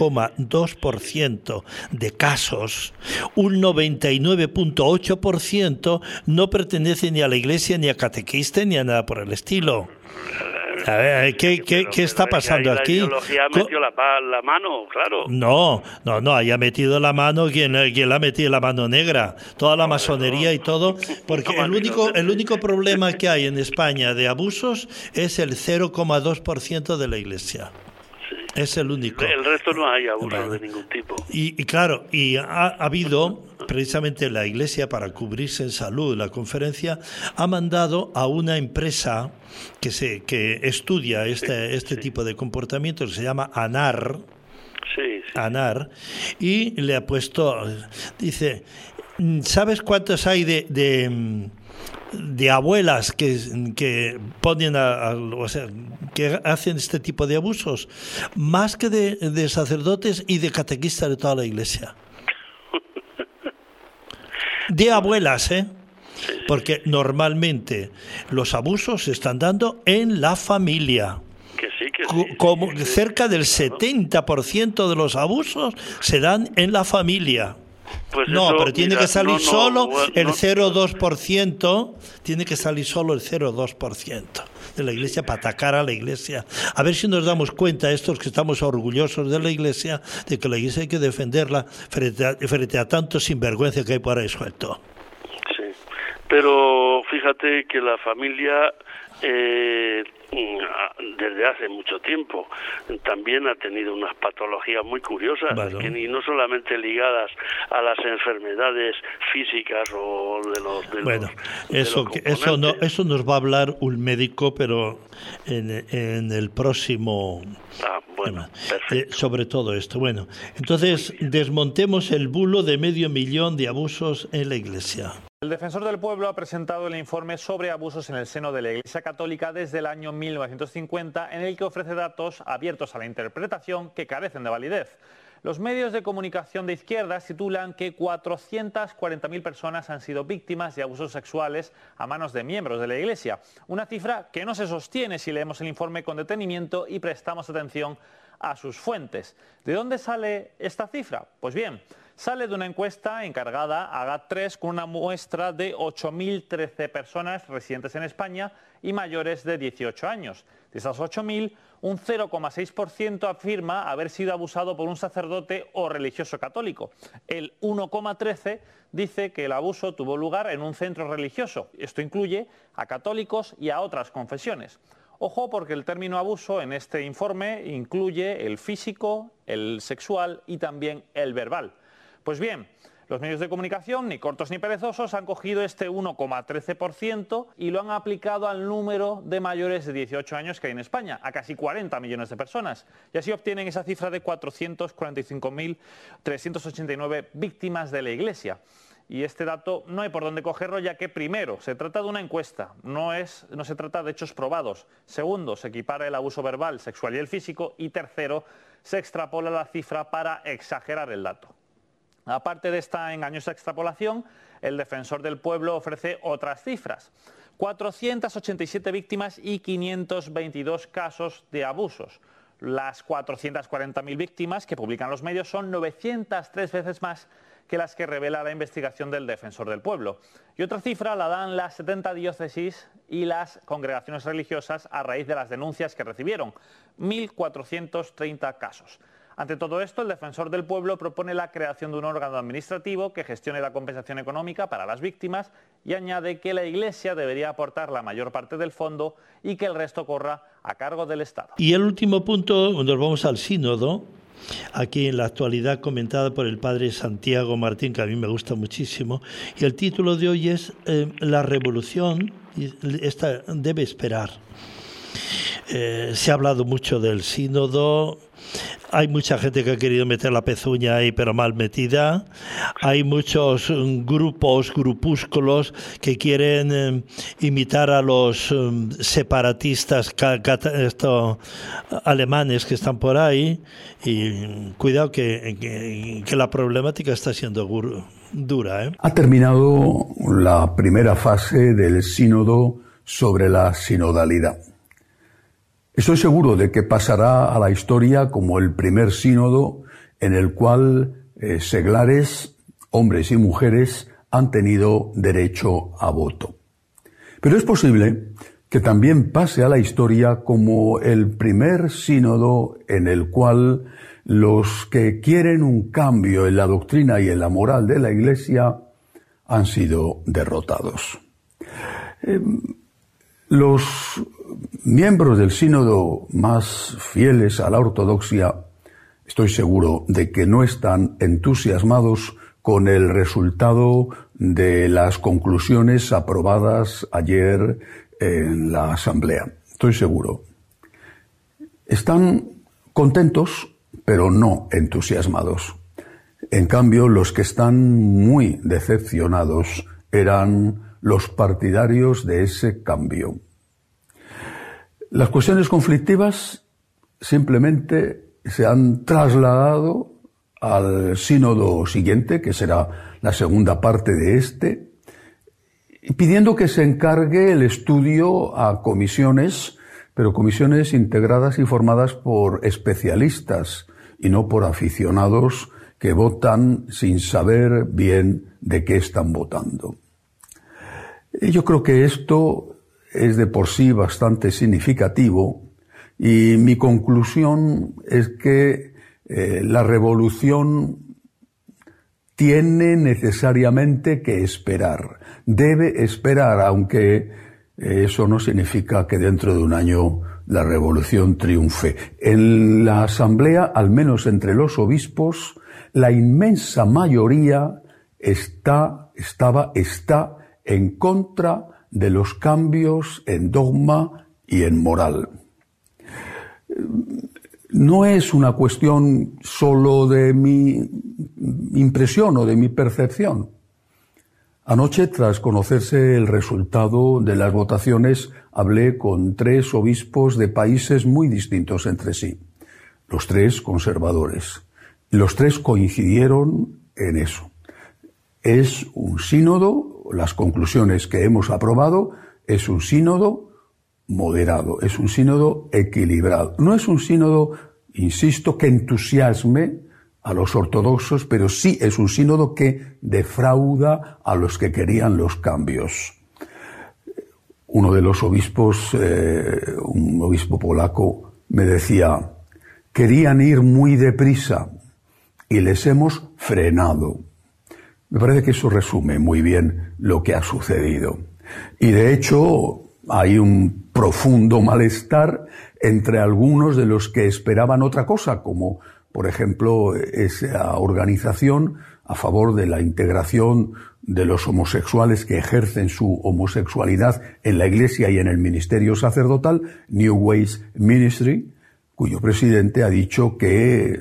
0,2% de casos, un 99,8% no pertenece ni a la Iglesia, ni a catequista, ni a nada por el estilo. A ver, ¿qué está pasando aquí? La ideología ha metido la mano, claro. No, haya metido la mano quien le ha metido la mano negra, toda la masonería y todo, porque el único problema que hay en España de abusos es el 0,2% de la Iglesia. Sí. Es el único. El resto no hay abusos de ningún tipo. Y claro, ha habido, precisamente la Iglesia, para cubrirse en salud, la conferencia, ha mandado a una empresa que estudia este tipo de comportamientos, que se llama ANAR, ANAR, y le ha puesto, dice, ¿sabes cuántos hay de de abuelas que ponen o sea, que hacen este tipo de abusos, más que de sacerdotes y de catequistas de toda la Iglesia. De abuelas, porque normalmente los abusos se están dando en la familia. Como cerca del 70% de los abusos se dan en la familia. Pues no, eso, pero tiene que salir solo el no, 0,2%, tiene que salir solo el 0,2% de la Iglesia para atacar a la Iglesia. A ver si nos damos cuenta, estos que estamos orgullosos de la Iglesia, de que la Iglesia hay que defenderla frente a tanto sinvergüenza que hay por ahí suelto. Sí, pero fíjate que la familia desde hace mucho tiempo también ha tenido unas patologías muy curiosas, bueno, y no solamente ligadas a las enfermedades físicas o eso nos va a hablar un médico, pero en el próximo sobre todo esto. Bueno, entonces desmontemos el bulo de 500.000 de abusos en la Iglesia. El Defensor del Pueblo ha presentado el informe sobre abusos en el seno de la Iglesia Católica desde el año 1950, en el que ofrece datos abiertos a la interpretación que carecen de validez. Los medios de comunicación de izquierdas titulan que 440.000 personas han sido víctimas de abusos sexuales a manos de miembros de la Iglesia. Una cifra que no se sostiene si leemos el informe con detenimiento y prestamos atención a sus fuentes. ¿De dónde sale esta cifra? Pues bien, sale de una encuesta encargada a GAT3 con una muestra de 8.013 personas residentes en España y mayores de 18 años. De esas 8.000, un 0,6% afirma haber sido abusado por un sacerdote o religioso católico. El 1,13% dice que el abuso tuvo lugar en un centro religioso. Esto incluye a católicos y a otras confesiones. Ojo, porque el término abuso en este informe incluye el físico, el sexual y también el verbal. Pues bien, los medios de comunicación, ni cortos ni perezosos, han cogido este 1,13% y lo han aplicado al número de mayores de 18 años que hay en España, a casi 40 millones de personas. Y así obtienen esa cifra de 445.389 víctimas de la Iglesia. Y este dato no hay por dónde cogerlo, ya que primero, se trata de una encuesta, no se trata de hechos probados. Segundo, se equipara el abuso verbal, sexual y el físico. Y tercero, se extrapola la cifra para exagerar el dato. Aparte de esta engañosa extrapolación, el Defensor del Pueblo ofrece otras cifras. 487 víctimas y 522 casos de abusos. Las 440.000 víctimas que publican los medios son 903 veces más que las que revela la investigación del Defensor del Pueblo. Y otra cifra la dan las 70 diócesis y las congregaciones religiosas a raíz de las denuncias que recibieron. 1.430 casos. Ante todo esto, el Defensor del Pueblo propone la creación de un órgano administrativo que gestione la compensación económica para las víctimas y añade que la Iglesia debería aportar la mayor parte del fondo y que el resto corra a cargo del Estado. Y el último punto, nos vamos al sínodo, aquí en la actualidad comentada por el padre Santiago Martín, que a mí me gusta muchísimo, y el título de hoy es La revolución esta debe esperar. Se ha hablado mucho del sínodo. Hay mucha gente que ha querido meter la pezuña ahí, pero mal metida. Hay muchos grupúsculos que quieren imitar a los separatistas alemanes que están por ahí. Y cuidado que la problemática está siendo dura. Ha terminado la primera fase del sínodo sobre la sinodalidad. Estoy seguro de que pasará a la historia como el primer sínodo en el cual seglares, hombres y mujeres, han tenido derecho a voto. Pero es posible que también pase a la historia como el primer sínodo en el cual los que quieren un cambio en la doctrina y en la moral de la Iglesia han sido derrotados. Los miembros del sínodo más fieles a la ortodoxia, estoy seguro de que no están entusiasmados con el resultado de las conclusiones aprobadas ayer en la asamblea. Estoy seguro. Están contentos, pero no entusiasmados. En cambio, los que están muy decepcionados eran los partidarios de ese cambio. Las cuestiones conflictivas simplemente se han trasladado al sínodo siguiente, que será la segunda parte de este, pidiendo que se encargue el estudio a comisiones, pero comisiones integradas y formadas por especialistas y no por aficionados que votan sin saber bien de qué están votando. Yo creo que esto es de por sí bastante significativo y mi conclusión es que la revolución tiene necesariamente que esperar, debe esperar, aunque eso no significa que dentro de un año la revolución triunfe. En la asamblea, al menos entre los obispos, la inmensa mayoría está en contra de los cambios en dogma y en moral. No es una cuestión solo de mi impresión o de mi percepción. Anoche, tras conocerse el resultado de las votaciones, hablé con 3 obispos de países muy distintos entre sí, los 3 conservadores. Los 3 coincidieron en eso. Es un sínodo, las conclusiones que hemos aprobado, es un sínodo moderado, es un sínodo equilibrado. No es un sínodo, insisto, que entusiasme a los ortodoxos, pero sí es un sínodo que defrauda a los que querían los cambios. Uno de los obispos, un obispo polaco, me decía, querían ir muy deprisa y les hemos frenado. Me parece que eso resume muy bien lo que ha sucedido. Y de hecho hay un profundo malestar entre algunos de los que esperaban otra cosa, como por ejemplo esa organización a favor de la integración de los homosexuales que ejercen su homosexualidad en la Iglesia y en el ministerio sacerdotal, New Ways Ministry, cuyo presidente ha dicho que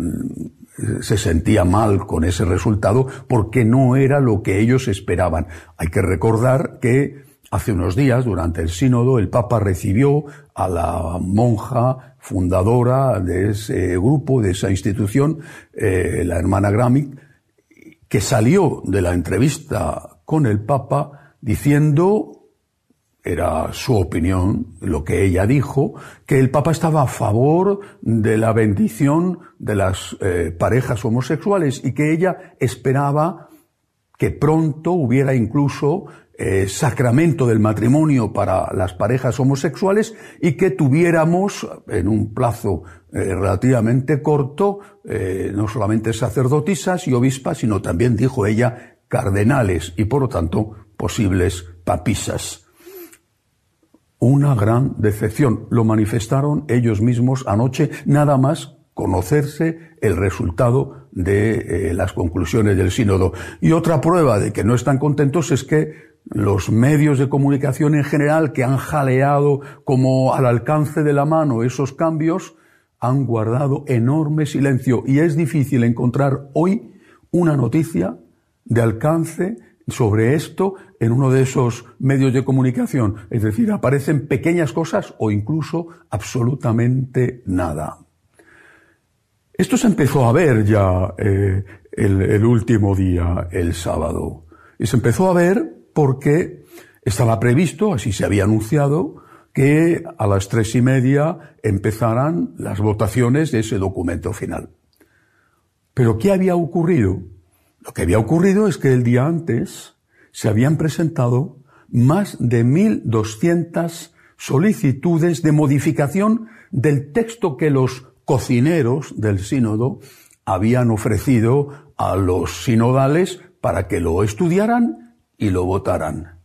se sentía mal con ese resultado porque no era lo que ellos esperaban. Hay que recordar que hace unos días, durante el sínodo, el Papa recibió a la monja fundadora de ese grupo, de esa institución, la hermana Gramick, que salió de la entrevista con el Papa diciendo, era su opinión, lo que ella dijo, que el Papa estaba a favor de la bendición de las parejas homosexuales y que ella esperaba que pronto hubiera incluso sacramento del matrimonio para las parejas homosexuales y que tuviéramos en un plazo relativamente corto no solamente sacerdotisas y obispas, sino también, dijo ella, cardenales y por lo tanto posibles papisas. Una gran decepción. Lo manifestaron ellos mismos anoche, nada más conocerse el resultado de las conclusiones del sínodo. Y otra prueba de que no están contentos es que los medios de comunicación en general, que han jaleado como al alcance de la mano esos cambios, han guardado enorme silencio. Y es difícil encontrar hoy una noticia de alcance sobre esto en uno de esos medios de comunicación. Es decir, aparecen pequeñas cosas o incluso absolutamente nada. Esto se empezó a ver ya el último día, el sábado. Y se empezó a ver porque estaba previsto, así se había anunciado, que a las 3:30 empezaran las votaciones de ese documento final. ¿Pero qué había ocurrido? Lo que había ocurrido es que el día antes se habían presentado más de 1.200 solicitudes de modificación del texto que los cocineros del sínodo habían ofrecido a los sinodales para que lo estudiaran y lo votaran.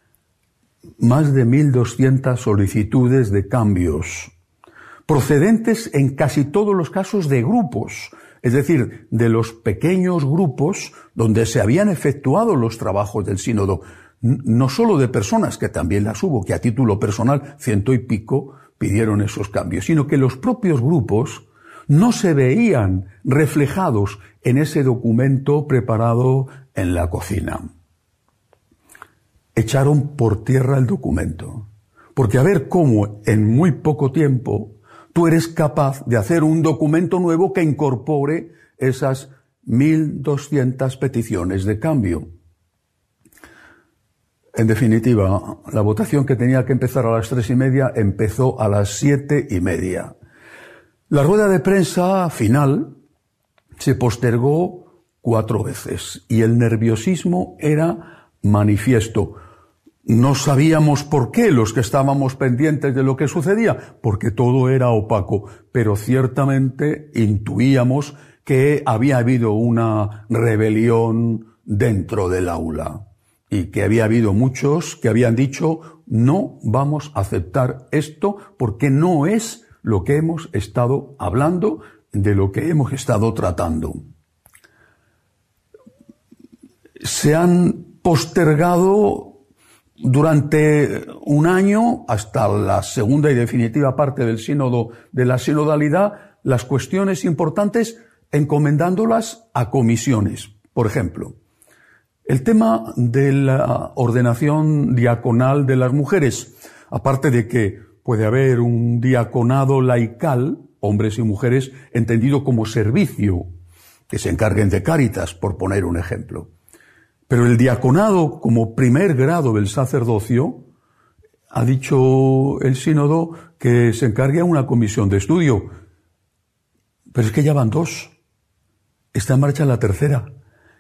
Más de 1.200 solicitudes de cambios, procedentes en casi todos los casos de grupos, es decir, de los pequeños grupos donde se habían efectuado los trabajos del sínodo, no solo de personas, que también las hubo, que a título personal 100 y pico pidieron esos cambios, sino que los propios grupos no se veían reflejados en ese documento preparado en la cocina. echaron por tierra el documento. Porque a ver cómo en muy poco tiempo tú eres capaz de hacer un documento nuevo que incorpore esas 1.200 peticiones de cambio. En definitiva, la votación que tenía que empezar a las 3:30 empezó a las 7:30. La rueda de prensa final se postergó 4 veces y el nerviosismo era manifiesto. No sabíamos por qué los que estábamos pendientes de lo que sucedía, porque todo era opaco, pero ciertamente intuíamos que había habido una rebelión dentro del aula y que había habido muchos que habían dicho no vamos a aceptar esto porque no es lo que hemos estado hablando, de lo que hemos estado tratando. Se han postergado durante un año, hasta la segunda y definitiva parte del sínodo de la sinodalidad, las cuestiones importantes encomendándolas a comisiones. Por ejemplo, el tema de la ordenación diaconal de las mujeres, aparte de que puede haber un diaconado laical, hombres y mujeres, entendido como servicio, que se encarguen de Cáritas, por poner un ejemplo. Pero el diaconado, como primer grado del sacerdocio, ha dicho el sínodo que se encargue a una comisión de estudio. Pero es que ya van 2. Está en marcha la 3ª.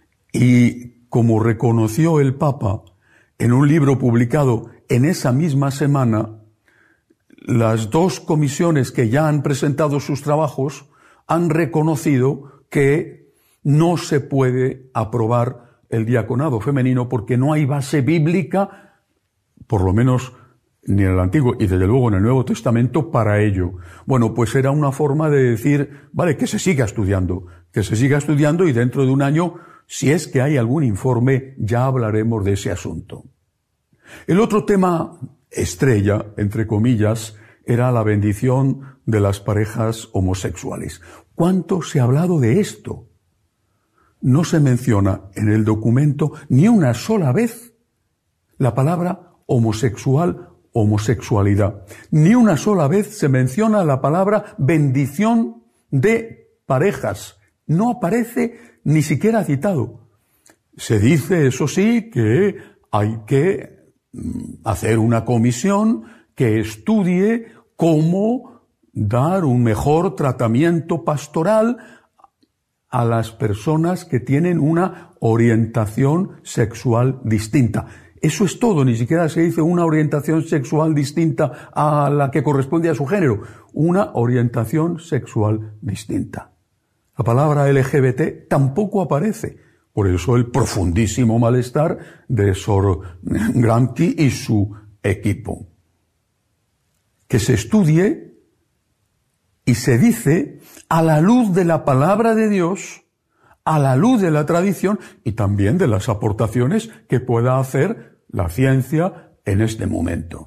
Y como reconoció el Papa en un libro publicado en esa misma semana, las 2 comisiones que ya han presentado sus trabajos han reconocido que no se puede aprobar el diaconado femenino porque no hay base bíblica, por lo menos ni en el Antiguo y desde luego en el Nuevo Testamento, para ello. Bueno, pues era una forma de decir, vale, que se siga estudiando y dentro de un año, si es que hay algún informe, ya hablaremos de ese asunto. El otro tema estrella, entre comillas, era la bendición de las parejas homosexuales. ¿Cuánto se ha hablado de esto? No se menciona en el documento ni una sola vez la palabra homosexual, homosexualidad. Ni una sola vez se menciona la palabra bendición de parejas. No aparece ni siquiera citado. Se dice, eso sí, que hay que hacer una comisión que estudie cómo dar un mejor tratamiento pastoral a las personas que tienen una orientación sexual distinta. Eso es todo, ni siquiera se dice una orientación sexual distinta a la que corresponde a su género, una orientación sexual distinta. La palabra LGBT tampoco aparece, por eso el profundísimo malestar de Sor Gramsci y su equipo. Que se estudie y se dice a la luz de la palabra de Dios, a la luz de la tradición y también de las aportaciones que pueda hacer la ciencia en este momento.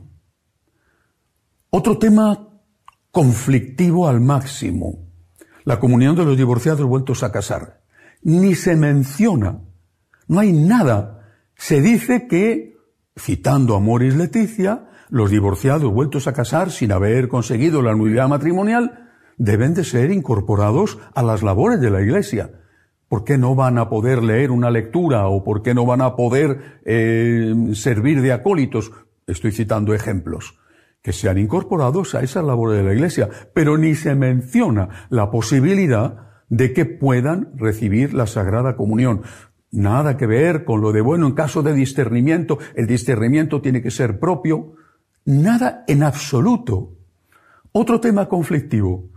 Otro tema conflictivo al máximo, la comunión de los divorciados vueltos a casar. Ni se menciona, no hay nada. Se dice que, citando a Amoris Laetitia, los divorciados vueltos a casar sin haber conseguido la nulidad matrimonial deben de ser incorporados a las labores de la Iglesia. ¿Por qué no van a poder leer una lectura o por qué no van a poder servir de acólitos? Estoy citando ejemplos. Que sean incorporados a esas labores de la Iglesia, pero ni se menciona la posibilidad de que puedan recibir la Sagrada Comunión. Nada que ver con lo de, bueno, en caso de discernimiento, el discernimiento tiene que ser propio. Nada en absoluto. Otro tema conflictivo.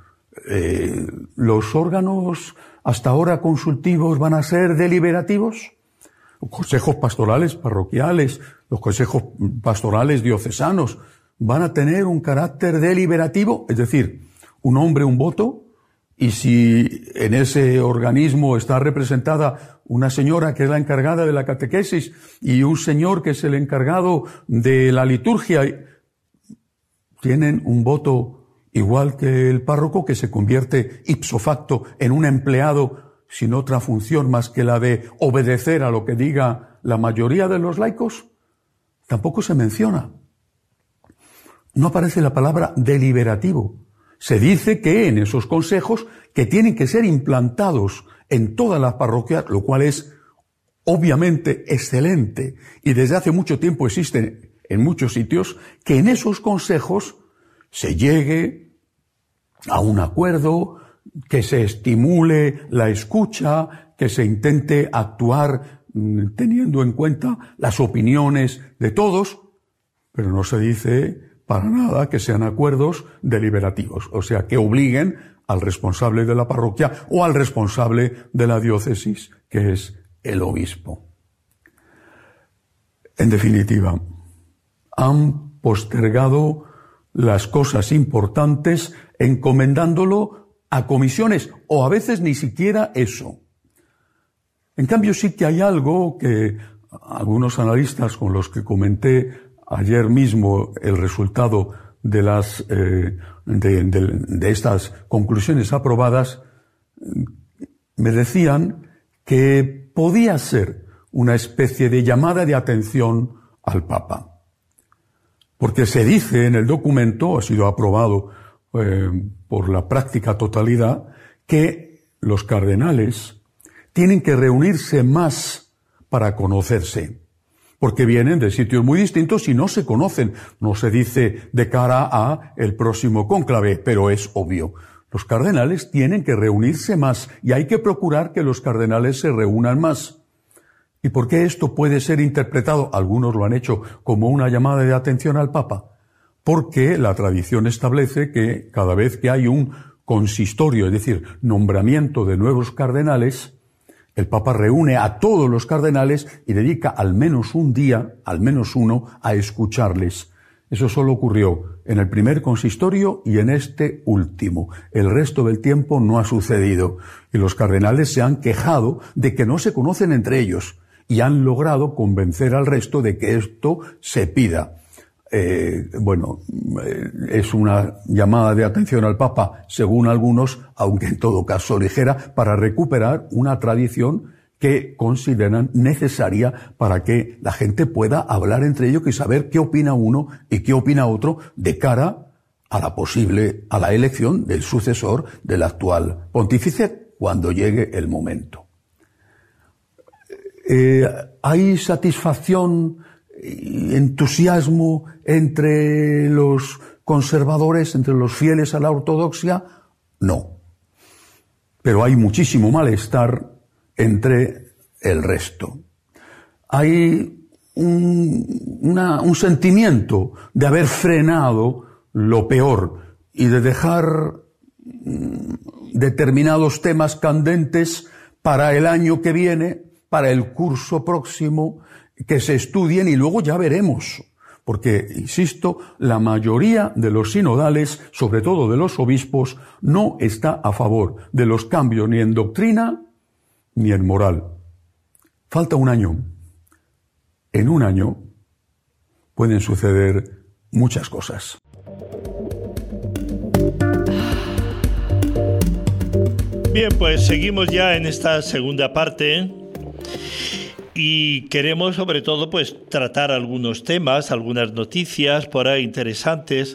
¿Los órganos hasta ahora consultivos van a ser deliberativos? Los consejos pastorales parroquiales, los consejos pastorales diocesanos, ¿van a tener un carácter deliberativo? Es decir, un hombre, un voto, y si en ese organismo está representada una señora que es la encargada de la catequesis y un señor que es el encargado de la liturgia, tienen un voto igual que el párroco, que se convierte ipso facto en un empleado sin otra función más que la de obedecer a lo que diga la mayoría de los laicos. tampoco se menciona. No aparece la palabra deliberativo. Se dice que en esos consejos que tienen que ser implantados en todas las parroquias, lo cual es obviamente excelente, y desde hace mucho tiempo existen en muchos sitios, que en esos consejos se llegue a un acuerdo, que se estimule la escucha, que se intente actuar teniendo en cuenta las opiniones de todos, pero no se dice para nada que sean acuerdos deliberativos, o sea, que obliguen al responsable de la parroquia o al responsable de la diócesis, que es el obispo. En definitiva, han postergado las cosas importantes encomendándolo a comisiones, o a veces ni siquiera eso. En cambio, sí que hay algo que algunos analistas con los que comenté ayer mismo el resultado de estas conclusiones aprobadas, me decían que podía ser una especie de llamada de atención al Papa. Porque se dice en el documento, ha sido aprobado por la práctica totalidad, que los cardenales tienen que reunirse más para conocerse, porque vienen de sitios muy distintos y no se conocen. No se dice de cara a el próximo cónclave, pero es obvio. Los cardenales tienen que reunirse más y hay que procurar que los cardenales se reúnan más. ¿Y por qué esto puede ser interpretado? Algunos lo han hecho como una llamada de atención al Papa. Porque la tradición establece que cada vez que hay un consistorio, es decir, nombramiento de nuevos cardenales, el Papa reúne a todos los cardenales y dedica al menos un día, al menos uno, a escucharles. Eso solo ocurrió en el primer consistorio y en este último. El resto del tiempo no ha sucedido. Y los cardenales se han quejado de que no se conocen entre ellos y han logrado convencer al resto de que esto se pida. Es una llamada de atención al Papa, según algunos, aunque en todo caso ligera, para recuperar una tradición que consideran necesaria para que la gente pueda hablar entre ellos y saber qué opina uno y qué opina otro de cara a la elección del sucesor del actual pontífice cuando llegue el momento. ¿Hay satisfacción, entusiasmo entre los conservadores, entre los fieles a la ortodoxia? No. Pero hay muchísimo malestar entre el resto. Hay un sentimiento de haber frenado lo peor y de dejar determinados temas candentes para el año que viene, para el curso próximo, que se estudien y luego ya veremos. Porque, insisto, la mayoría de los sinodales, sobre todo de los obispos, no está a favor de los cambios ni en doctrina ni en moral. Falta un año. En un año pueden suceder muchas cosas. Bien, pues seguimos ya en esta segunda parte. Y queremos sobre todo pues tratar algunos temas, algunas noticias por ahí interesantes,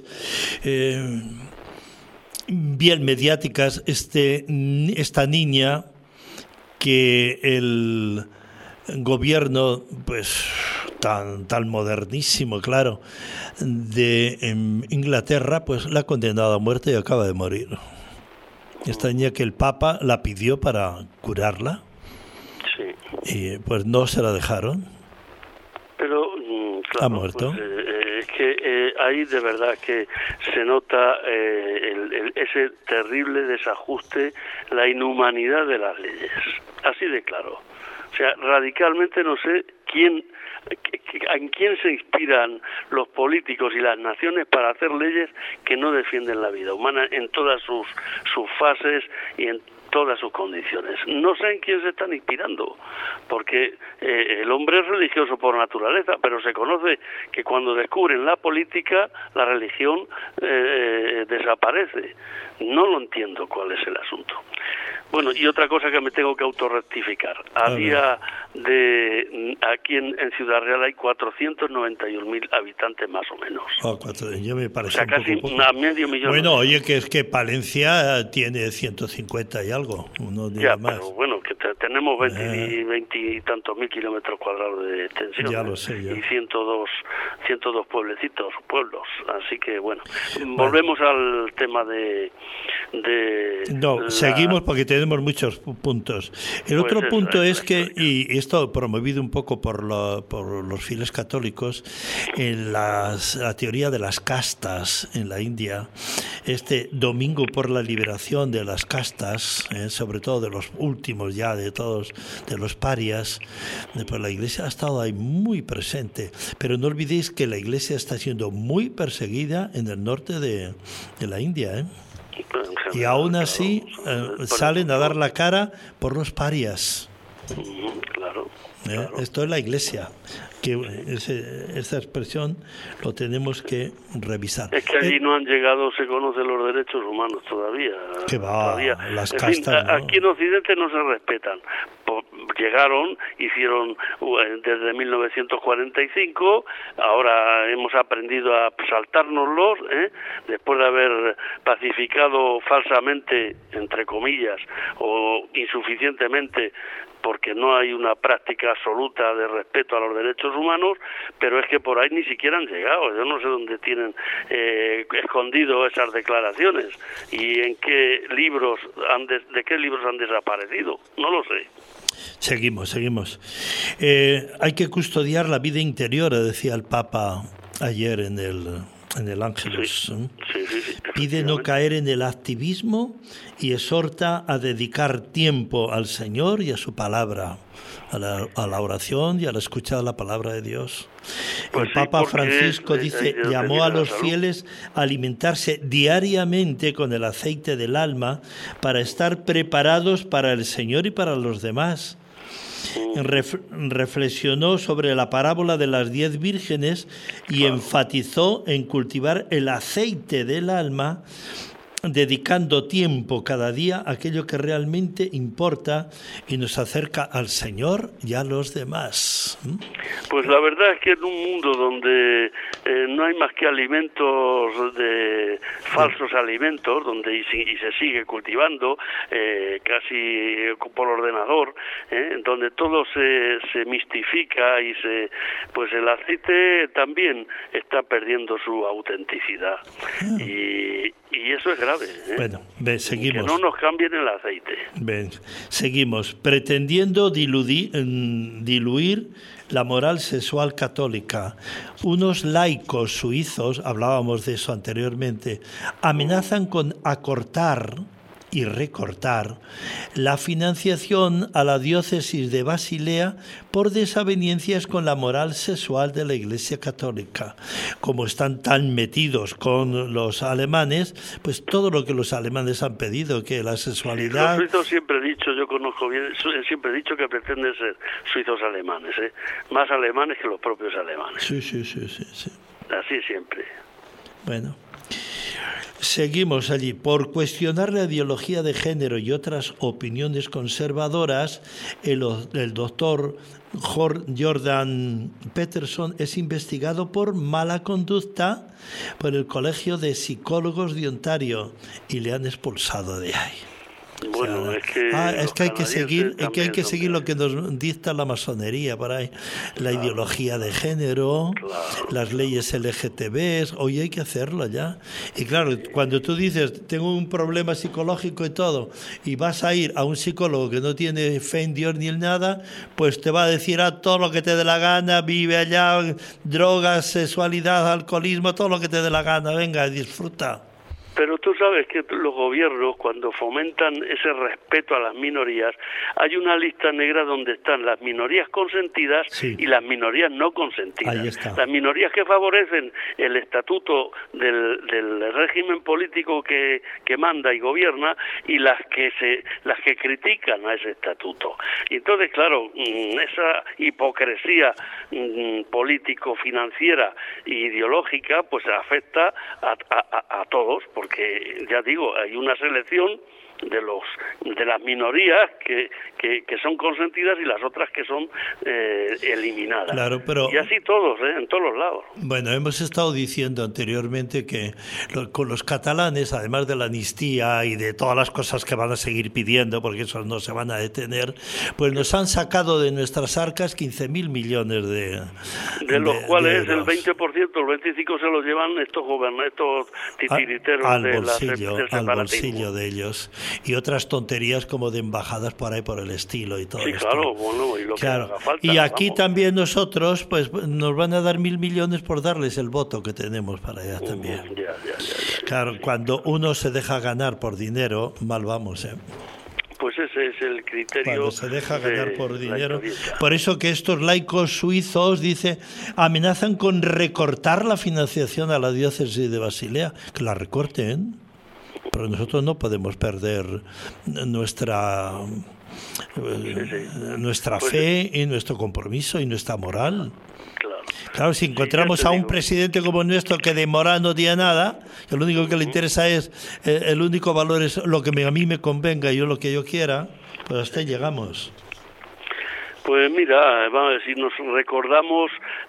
bien mediáticas. Esta niña que el gobierno pues tan modernísimo, claro, de Inglaterra, pues la ha condenado a muerte y acaba de morir. Esta niña que el Papa la pidió para curarla. Y pues no se la dejaron. Pero, claro, ha muerto. Pues, es que ahí de verdad que se nota ese terrible desajuste, la inhumanidad de las leyes. Así de claro. O sea, radicalmente no sé en quién se inspiran los políticos y las naciones para hacer leyes que no defienden la vida humana en todas sus fases y en todas sus condiciones. No sé en quién se están inspirando, porque el hombre es religioso por naturaleza, pero se conoce que cuando descubren la política, la religión desaparece. No lo entiendo cuál es el asunto. Bueno, y otra cosa que me tengo que autorrectificar. Había aquí en Ciudad Real hay 491.000 habitantes más o menos. Yo me parece, o sea, casi a medio millón. Bueno, oye, que es que Palencia tiene 150 y algo, unos días más. Pero bueno, que tenemos 20 y tantos mil kilómetros cuadrados de extensión. Ya lo sé, y 102 pueblecitos, pueblos. Así que bueno, volvemos al tema seguimos porque tenemos muchos puntos. El otro punto es que, y esto promovido un poco por los fieles católicos, en la teoría de las castas en la India, este domingo por la liberación de las castas, sobre todo de los últimos ya, de todos, de los parias, pues la Iglesia ha estado ahí muy presente. Pero no olvidéis que la Iglesia está siendo muy perseguida en el norte de la India, y aún así salen a dar la cara por los parias. Claro. Esto es la Iglesia, que esa expresión lo tenemos que revisar. Es que allí no han llegado, se conocen los derechos humanos todavía. Que va, todavía. Las castas, ¿no? Aquí en Occidente no se respetan. Llegaron, hicieron desde 1945, ahora hemos aprendido a saltárnoslos, después de haber pacificado falsamente, entre comillas, o insuficientemente, porque no hay una práctica absoluta de respeto a los derechos humanos, pero es que por ahí ni siquiera han llegado. Yo no sé dónde tienen escondido esas declaraciones y en qué libros de qué libros han desaparecido. No lo sé. Seguimos. Hay que custodiar la vida interior, decía el Papa ayer en el Ángelus. Sí, pide no caer en el activismo y exhorta a dedicar tiempo al Señor y a su palabra, a la oración y a la escucha de la palabra de Dios. Pues el Papa Francisco llamó a los fieles a alimentarse diariamente con el aceite del alma para estar preparados para el Señor y para los demás. Reflexionó sobre la parábola de las 10 vírgenes y enfatizó en cultivar el aceite del alma, dedicando tiempo cada día a aquello que realmente importa y nos acerca al Señor y a los demás. Pues la verdad es que en un mundo donde no hay más que alimentos falsos alimentos, donde y se sigue cultivando casi por ordenador, donde todo se mistifica y pues el aceite también está perdiendo su autenticidad y eso es grave. Bueno, seguimos. Que no nos cambien el aceite. Seguimos pretendiendo diluir la moral sexual católica. Unos laicos suizos, hablábamos de eso anteriormente, amenazan con acortar y recortar la financiación a la diócesis de Basilea por desavenencias con la moral sexual de la Iglesia Católica. Como están tan metidos con los alemanes, pues todo lo que los alemanes han pedido, que la sexualidad... Los suizos siempre he dicho, yo conozco bien, siempre he dicho que pretenden ser suizos alemanes, más alemanes que los propios alemanes. Sí. Así siempre. Bueno. Seguimos allí. Por cuestionar la ideología de género y otras opiniones conservadoras, el doctor Jordan Peterson es investigado por mala conducta por el Colegio de Psicólogos de Ontario y le han expulsado de ahí. Bueno, o sea, es que hay que seguir lo que nos dicta la masonería por ahí, la ideología de género, las leyes LGTB, hoy hay que hacerlo ya. Y claro, cuando tú dices tengo un problema psicológico y todo, y vas a ir a un psicólogo que no tiene fe en Dios ni en nada, pues te va a decir todo lo que te dé la gana, vive allá, drogas, sexualidad, alcoholismo, todo lo que te dé la gana, venga, disfruta. Pero tú sabes que los gobiernos, cuando fomentan ese respeto a las minorías, hay una lista negra donde están las minorías consentidas y las minorías no consentidas. Ahí está. Las minorías que favorecen el estatuto del régimen político que manda y gobierna, y las que critican a ese estatuto. Y entonces, claro, esa hipocresía político-financiera e ideológica pues afecta a todos, porque ya digo, hay una selección de las minorías que son consentidas y las otras que son eliminadas. Claro, pero y así todos, en todos los lados. Bueno, hemos estado diciendo anteriormente que con los catalanes, además de la amnistía y de todas las cosas que van a seguir pidiendo, porque esos no se van a detener, pues nos han sacado de nuestras arcas 15.000 millones de los cuales de el 20%, el 25% se los llevan estos titiriteros al del bolsillo de ellos. Y otras tonterías como de embajadas por ahí por el estilo y todo esto. Claro, bueno, y lo que haga falta. Y aquí también nosotros, pues nos van a dar 1.000 millones por darles el voto que tenemos para allá también. Claro, cuando uno se deja ganar por dinero, mal vamos, Pues ese es el criterio. Cuando se deja ganar por dinero. Por eso que estos laicos suizos, dice, amenazan con recortar la financiación a la diócesis de Basilea. Que la recorten. Pero nosotros no podemos perder nuestra fe y nuestro compromiso y nuestra moral. Claro, si encontramos a un presidente como nuestro que de moral no tiene nada, que lo único que le interesa es, el único valor es lo que a mí me convenga y yo lo que yo quiera, pues hasta ahí llegamos. Pues mira, si nos recordamos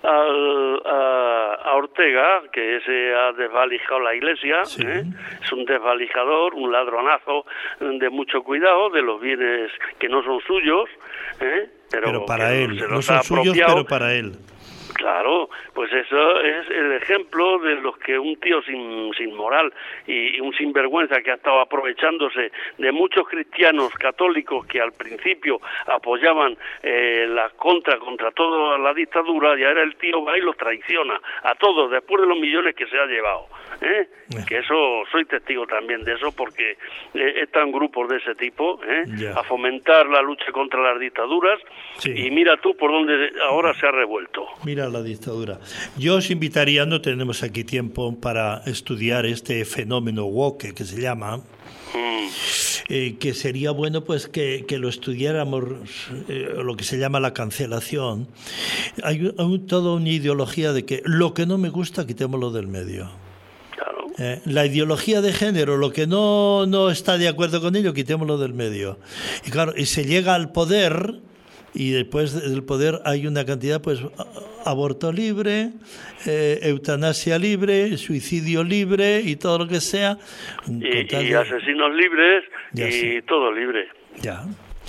a Ortega, que ese ha desvalijado la Iglesia, es un desvalijador, un ladronazo de mucho cuidado de los bienes que no son suyos, pero para él, no son suyos, pero para él. Claro, pues eso es el ejemplo de los que un tío sin moral y un sinvergüenza que ha estado aprovechándose de muchos cristianos católicos que al principio apoyaban la contra toda la dictadura, y ahora el tío va y los traiciona a todos después de los millones que se ha llevado. Que eso, soy testigo también de eso, porque están grupos de ese tipo a fomentar la lucha contra las dictaduras, y mira tú por dónde ahora se ha revuelto. Mira la dictadura. Yo os invitaría, no tenemos aquí tiempo para estudiar este fenómeno woke que se llama, que sería bueno pues que lo estudiáramos, lo que se llama la cancelación. Hay toda una ideología de que lo que no me gusta, quitémoslo del medio. La ideología de género, lo que no está de acuerdo con ello, quitémoslo del medio. Y claro, y se llega al poder, y después del poder hay una cantidad, pues, aborto libre, eutanasia libre, suicidio libre y todo lo que sea. Y asesinos libres y todo libre. Ya.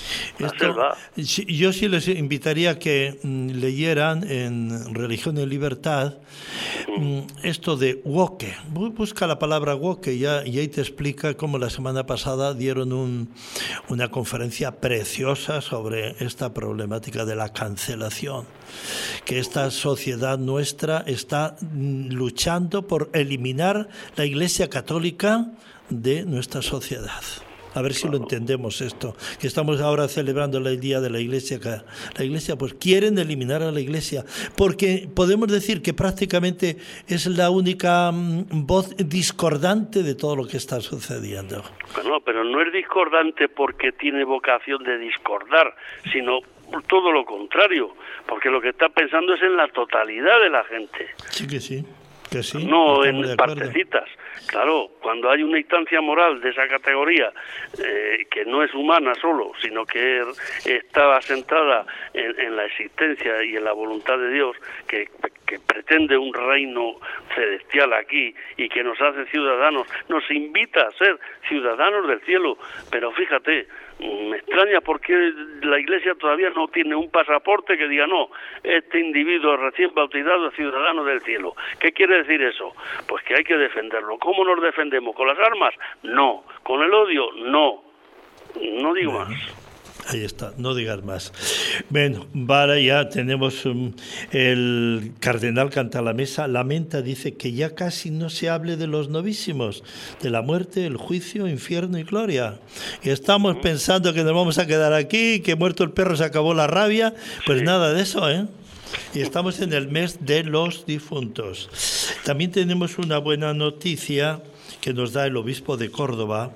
Yo sí les invitaría a que leyeran en Religión y Libertad esto de woke. Busca la palabra woke y ahí te explica cómo la semana pasada dieron una conferencia preciosa sobre esta problemática de la cancelación, que esta sociedad nuestra está luchando por eliminar la Iglesia Católica de nuestra sociedad. A ver si lo entendemos esto, que estamos ahora celebrando el Día de la Iglesia. La Iglesia, pues quieren eliminar a la Iglesia, porque podemos decir que prácticamente es la única voz discordante de todo lo que está sucediendo. Bueno, pero no es discordante porque tiene vocación de discordar, sino todo lo contrario, porque lo que está pensando es en la totalidad de la gente. Sí que sí. Que sí, no en partecitas. Claro, cuando hay una instancia moral de esa categoría que no es humana solo, sino que está asentada en la existencia y en la voluntad de Dios, que pretende un reino celestial aquí y que nos hace ciudadanos, nos invita a ser ciudadanos del cielo. Pero fíjate, me extraña porque la Iglesia todavía no tiene un pasaporte que diga, no, este individuo recién bautizado es ciudadano del cielo. ¿Qué quiere decir eso? Pues que hay que defenderlo. ¿Cómo nos defendemos? ¿Con las armas? No. ¿Con el odio? No. No digo más. Ahí está, no digas más. Bueno, vale, ya tenemos el cardenal Cantalamessa lamenta, dice que ya casi no se hable de los novísimos, de la muerte, el juicio, infierno y gloria. Y estamos pensando que nos vamos a quedar aquí, que muerto el perro se acabó la rabia, pues nada de eso, ¿eh? Y estamos en el mes de los difuntos. También tenemos una buena noticia que nos da el obispo de Córdoba.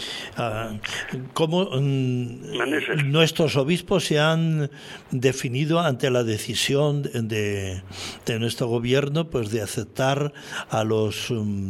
Cómo nuestros obispos se han definido ante la decisión de nuestro gobierno, pues de aceptar a los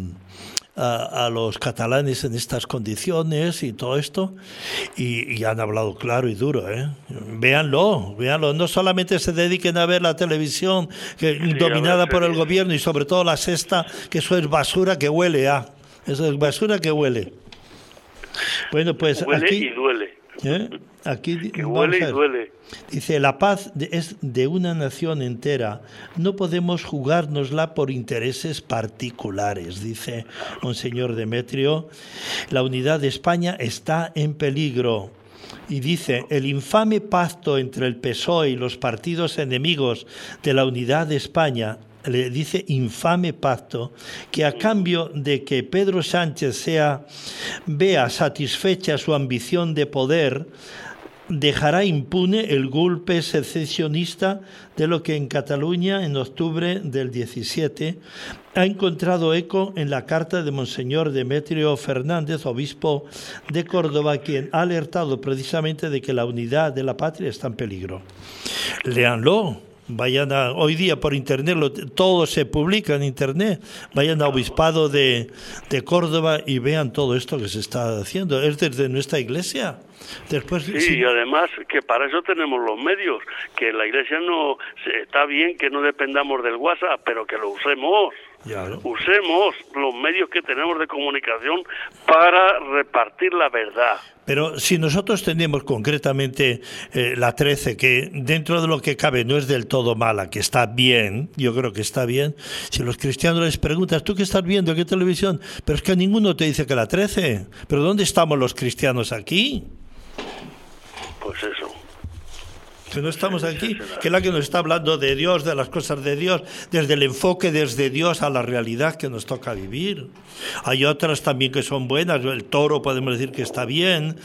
catalanes en estas condiciones y todo esto, y han hablado claro y duro, ¿eh? Véanlo, no solamente se dediquen a ver la televisión dominada por el gobierno y sobre todo la Sexta, que eso es basura que huele, eso es basura que huele. Bueno, pues huele aquí, y duele. Aquí que huele y duele. Dice, la paz es de una nación entera. No podemos jugárnosla por intereses particulares, dice Monseñor Demetrio. La unidad de España está en peligro. Y dice, el infame pacto entre el PSOE y los partidos enemigos de la unidad de España, le dice infame pacto, que a cambio de que Pedro Sánchez vea satisfecha su ambición de poder, dejará impune el golpe secesionista de lo que en Cataluña, en octubre del 17, ha encontrado eco en la carta de Monseñor Demetrio Fernández, obispo de Córdoba, quien ha alertado precisamente de que la unidad de la patria está en peligro. Léanlo. Vayan hoy día por internet, todo se publica en internet, vayan a Obispado de Córdoba y vean todo esto que se está haciendo. Es desde nuestra iglesia. Después, sí, y además que para eso tenemos los medios, que la iglesia no está bien que no dependamos del WhatsApp, pero que lo usemos. Claro. Usemos los medios que tenemos de comunicación para repartir la verdad. Pero si nosotros tenemos concretamente la 13, que dentro de lo que cabe no es del todo mala, que está bien, yo creo que está bien, si los cristianos les preguntas, ¿tú qué estás viendo? ¿Qué televisión? Pero es que ninguno te dice que la 13. ¿Pero dónde estamos los cristianos aquí? Pues eso. Que no estamos aquí, que es la que nos está hablando de Dios, de las cosas de Dios, desde el enfoque desde Dios a la realidad que nos toca vivir. Hay otras también que son buenas, el Toro podemos decir que está bien,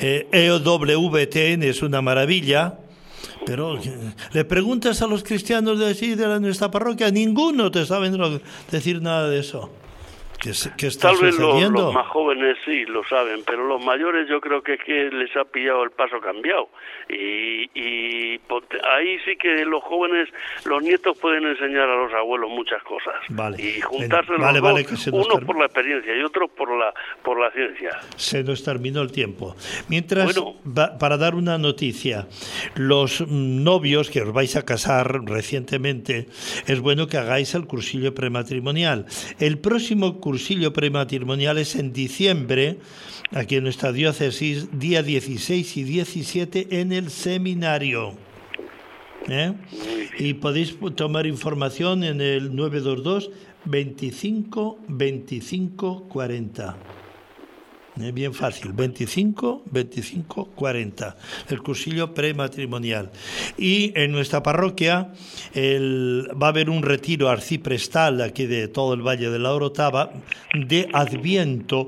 EWTN es una maravilla, pero le preguntas a los cristianos de nuestra parroquia, ninguno te sabe decir nada de eso. ¿Qué está Tal vez sucediendo? los más jóvenes sí lo saben, pero los mayores yo creo que es que les ha pillado el paso cambiado. Y ahí sí que los jóvenes, los nietos pueden enseñar a los abuelos muchas cosas. Vale. Y juntarse los dos, uno por la experiencia y otro por la ciencia. Se nos terminó el tiempo. Mientras, para dar una noticia, los novios que os vais a casar recientemente, es bueno que hagáis el cursillo prematrimonial. El próximo cursillo prematrimonial es en diciembre, aquí en nuestra diócesis, día 16 y 17 en el seminario. Y podéis tomar información en el 922 25 25 40. Bien fácil, 25 25 40, el cursillo prematrimonial. Y en nuestra parroquia va a haber un retiro arciprestal aquí de todo el Valle de la Orotava de Adviento,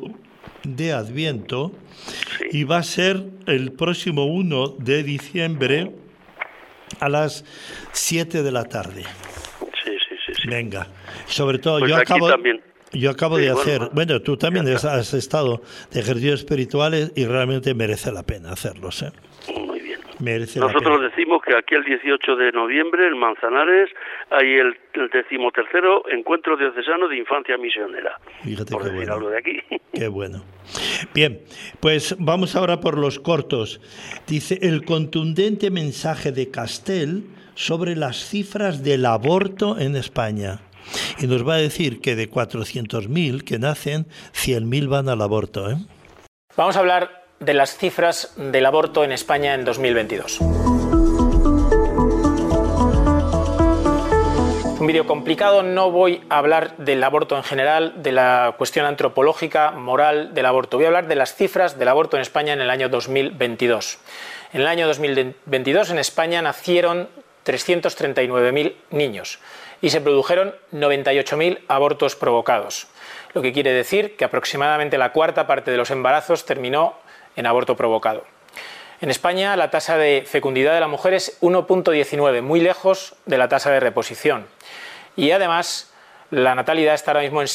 y va a ser el próximo 1 de diciembre a las 7 de la tarde. Sí. Venga, sobre todo pues yo acabo de hacer, bueno, tú también has estado de ejercicios espirituales y realmente merece la pena hacerlos, ¿eh? Muy bien. Nosotros decimos que aquí el 18 de noviembre en Manzanares hay el 13º Encuentro Diocesano de Infancia Misionera. Fíjate por qué decir bueno. Algo de aquí. Qué bueno. Bien, pues vamos ahora por los cortos. Dice, el contundente mensaje de Castel sobre las cifras del aborto en España. Y nos va a decir que de 400.000 que nacen, 100.000 van al aborto, ¿eh? Vamos a hablar de las cifras del aborto en España en 2022. un vídeo complicado, no voy a hablar del aborto en general, de la cuestión antropológica, moral del aborto. Voy a hablar de las cifras del aborto en España en el año 2022. En el año 2022 en España nacieron 339.000 niños y se produjeron 98.000 abortos provocados, lo que quiere decir que aproximadamente la cuarta parte de los embarazos terminó en aborto provocado. En España la tasa de fecundidad de la mujer es 1,19, muy lejos de la tasa de reposición. Y además la natalidad está ahora mismo en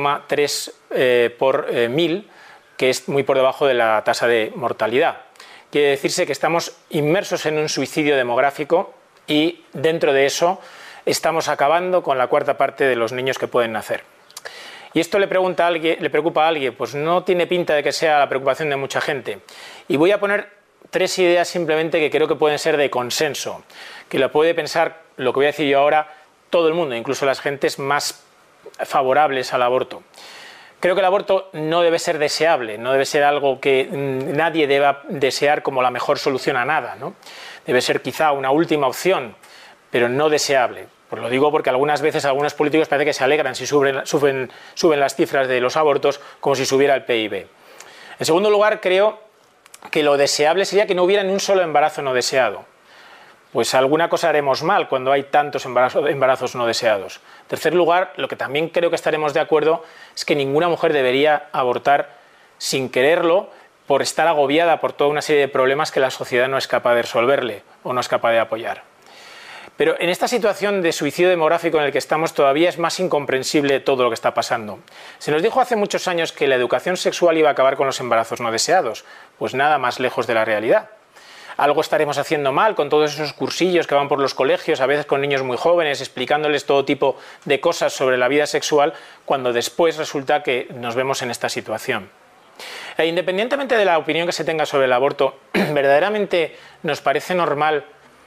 7,3 por 1000, que es muy por debajo de la tasa de mortalidad. Quiere decirse que estamos inmersos en un suicidio demográfico y dentro de eso estamos acabando con la cuarta parte de los niños que pueden nacer. Y esto le preocupa a alguien, pues no tiene pinta de que sea la preocupación de mucha gente. Y voy a poner 3 ideas simplemente que creo que pueden ser de consenso, que lo puede pensar, lo que voy a decir yo ahora, todo el mundo, incluso las gentes más favorables al aborto. Creo que el aborto no debe ser deseable, no debe ser algo que nadie deba desear como la mejor solución a nada, ¿no? Debe ser quizá una última opción, pero no deseable. Pues lo digo porque algunas veces algunos políticos parece que se alegran si suben las cifras de los abortos como si subiera el PIB. En segundo lugar, creo que lo deseable sería que no hubiera ni un solo embarazo no deseado. Pues alguna cosa haremos mal cuando hay tantos embarazos no deseados. En tercer lugar, lo que también creo que estaremos de acuerdo es que ninguna mujer debería abortar sin quererlo por estar agobiada por toda una serie de problemas que la sociedad no es capaz de resolverle o no es capaz de apoyar. Pero en esta situación de suicidio demográfico en el que estamos todavía es más incomprensible todo lo que está pasando. Se nos dijo hace muchos años que la educación sexual iba a acabar con los embarazos no deseados. Pues nada más lejos de la realidad. Algo estaremos haciendo mal con todos esos cursillos que van por los colegios, a veces con niños muy jóvenes, explicándoles todo tipo de cosas sobre la vida sexual, cuando después resulta que nos vemos en esta situación. E independientemente de la opinión que se tenga sobre el aborto, ¿verdaderamente nos parece normal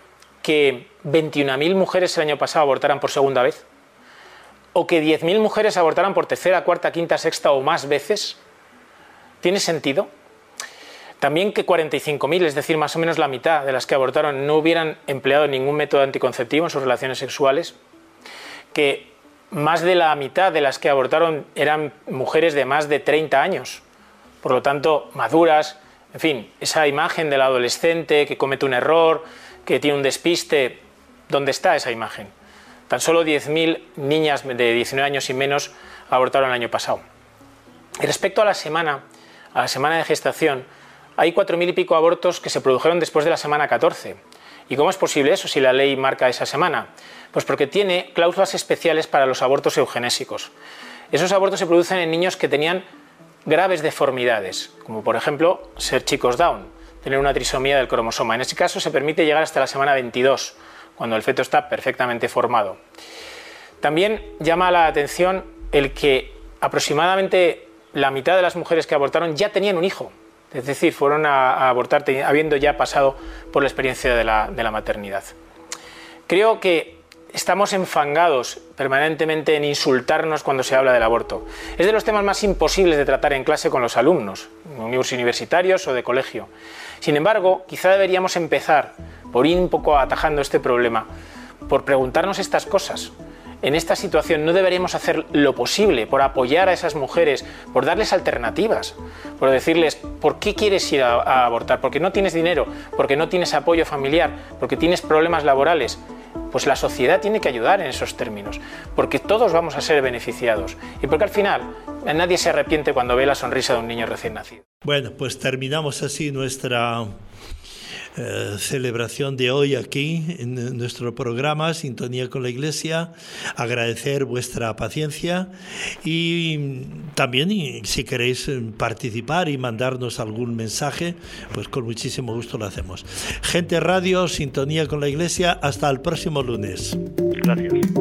que 21.000 mujeres el año pasado abortaran por segunda vez? ¿O que 10.000 mujeres abortaran por tercera, cuarta, quinta, sexta o más veces? ¿Tiene sentido? También que 45.000, es decir, más o menos la mitad de las que abortaron, no hubieran empleado ningún método anticonceptivo en sus relaciones sexuales. Que más de la mitad de las que abortaron eran mujeres de más de 30 años. Por lo tanto, maduras, en fin, esa imagen del adolescente que comete un error, que tiene un despiste, ¿dónde está esa imagen? Tan solo 10.000 niñas de 19 años y menos abortaron el año pasado. Y respecto a la semana de gestación, hay 4.000 y pico abortos que se produjeron después de la semana 14. ¿Y cómo es posible eso si la ley marca esa semana? Pues porque tiene cláusulas especiales para los abortos eugenésicos. Esos abortos se producen en niños que tenían graves deformidades, como por ejemplo ser chicos Down, tener una trisomía del cromosoma. En ese caso se permite llegar hasta la semana 22, cuando el feto está perfectamente formado. También llama la atención el que aproximadamente la mitad de las mujeres que abortaron ya tenían un hijo. Es decir, fueron a abortar habiendo ya pasado por la experiencia de la maternidad. Creo que estamos enfangados permanentemente en insultarnos cuando se habla del aborto. Es de los temas más imposibles de tratar en clase con los alumnos, universitarios o de colegio. Sin embargo, quizá deberíamos empezar por ir un poco atajando este problema, por preguntarnos estas cosas. En esta situación no deberíamos hacer lo posible por apoyar a esas mujeres, por darles alternativas, por decirles ¿por qué quieres ir a abortar? ¿Porque no tienes dinero? ¿Porque no tienes apoyo familiar? ¿Porque tienes problemas laborales? Pues la sociedad tiene que ayudar en esos términos, porque todos vamos a ser beneficiados y porque al final nadie se arrepiente cuando ve la sonrisa de un niño recién nacido. Bueno, pues terminamos así nuestra celebración de hoy aquí en nuestro programa Sintonía con la Iglesia. Agradecer vuestra paciencia y también si queréis participar y mandarnos algún mensaje, pues con muchísimo gusto lo hacemos. Gente Radio, Sintonía con la Iglesia, hasta el próximo lunes. Gracias.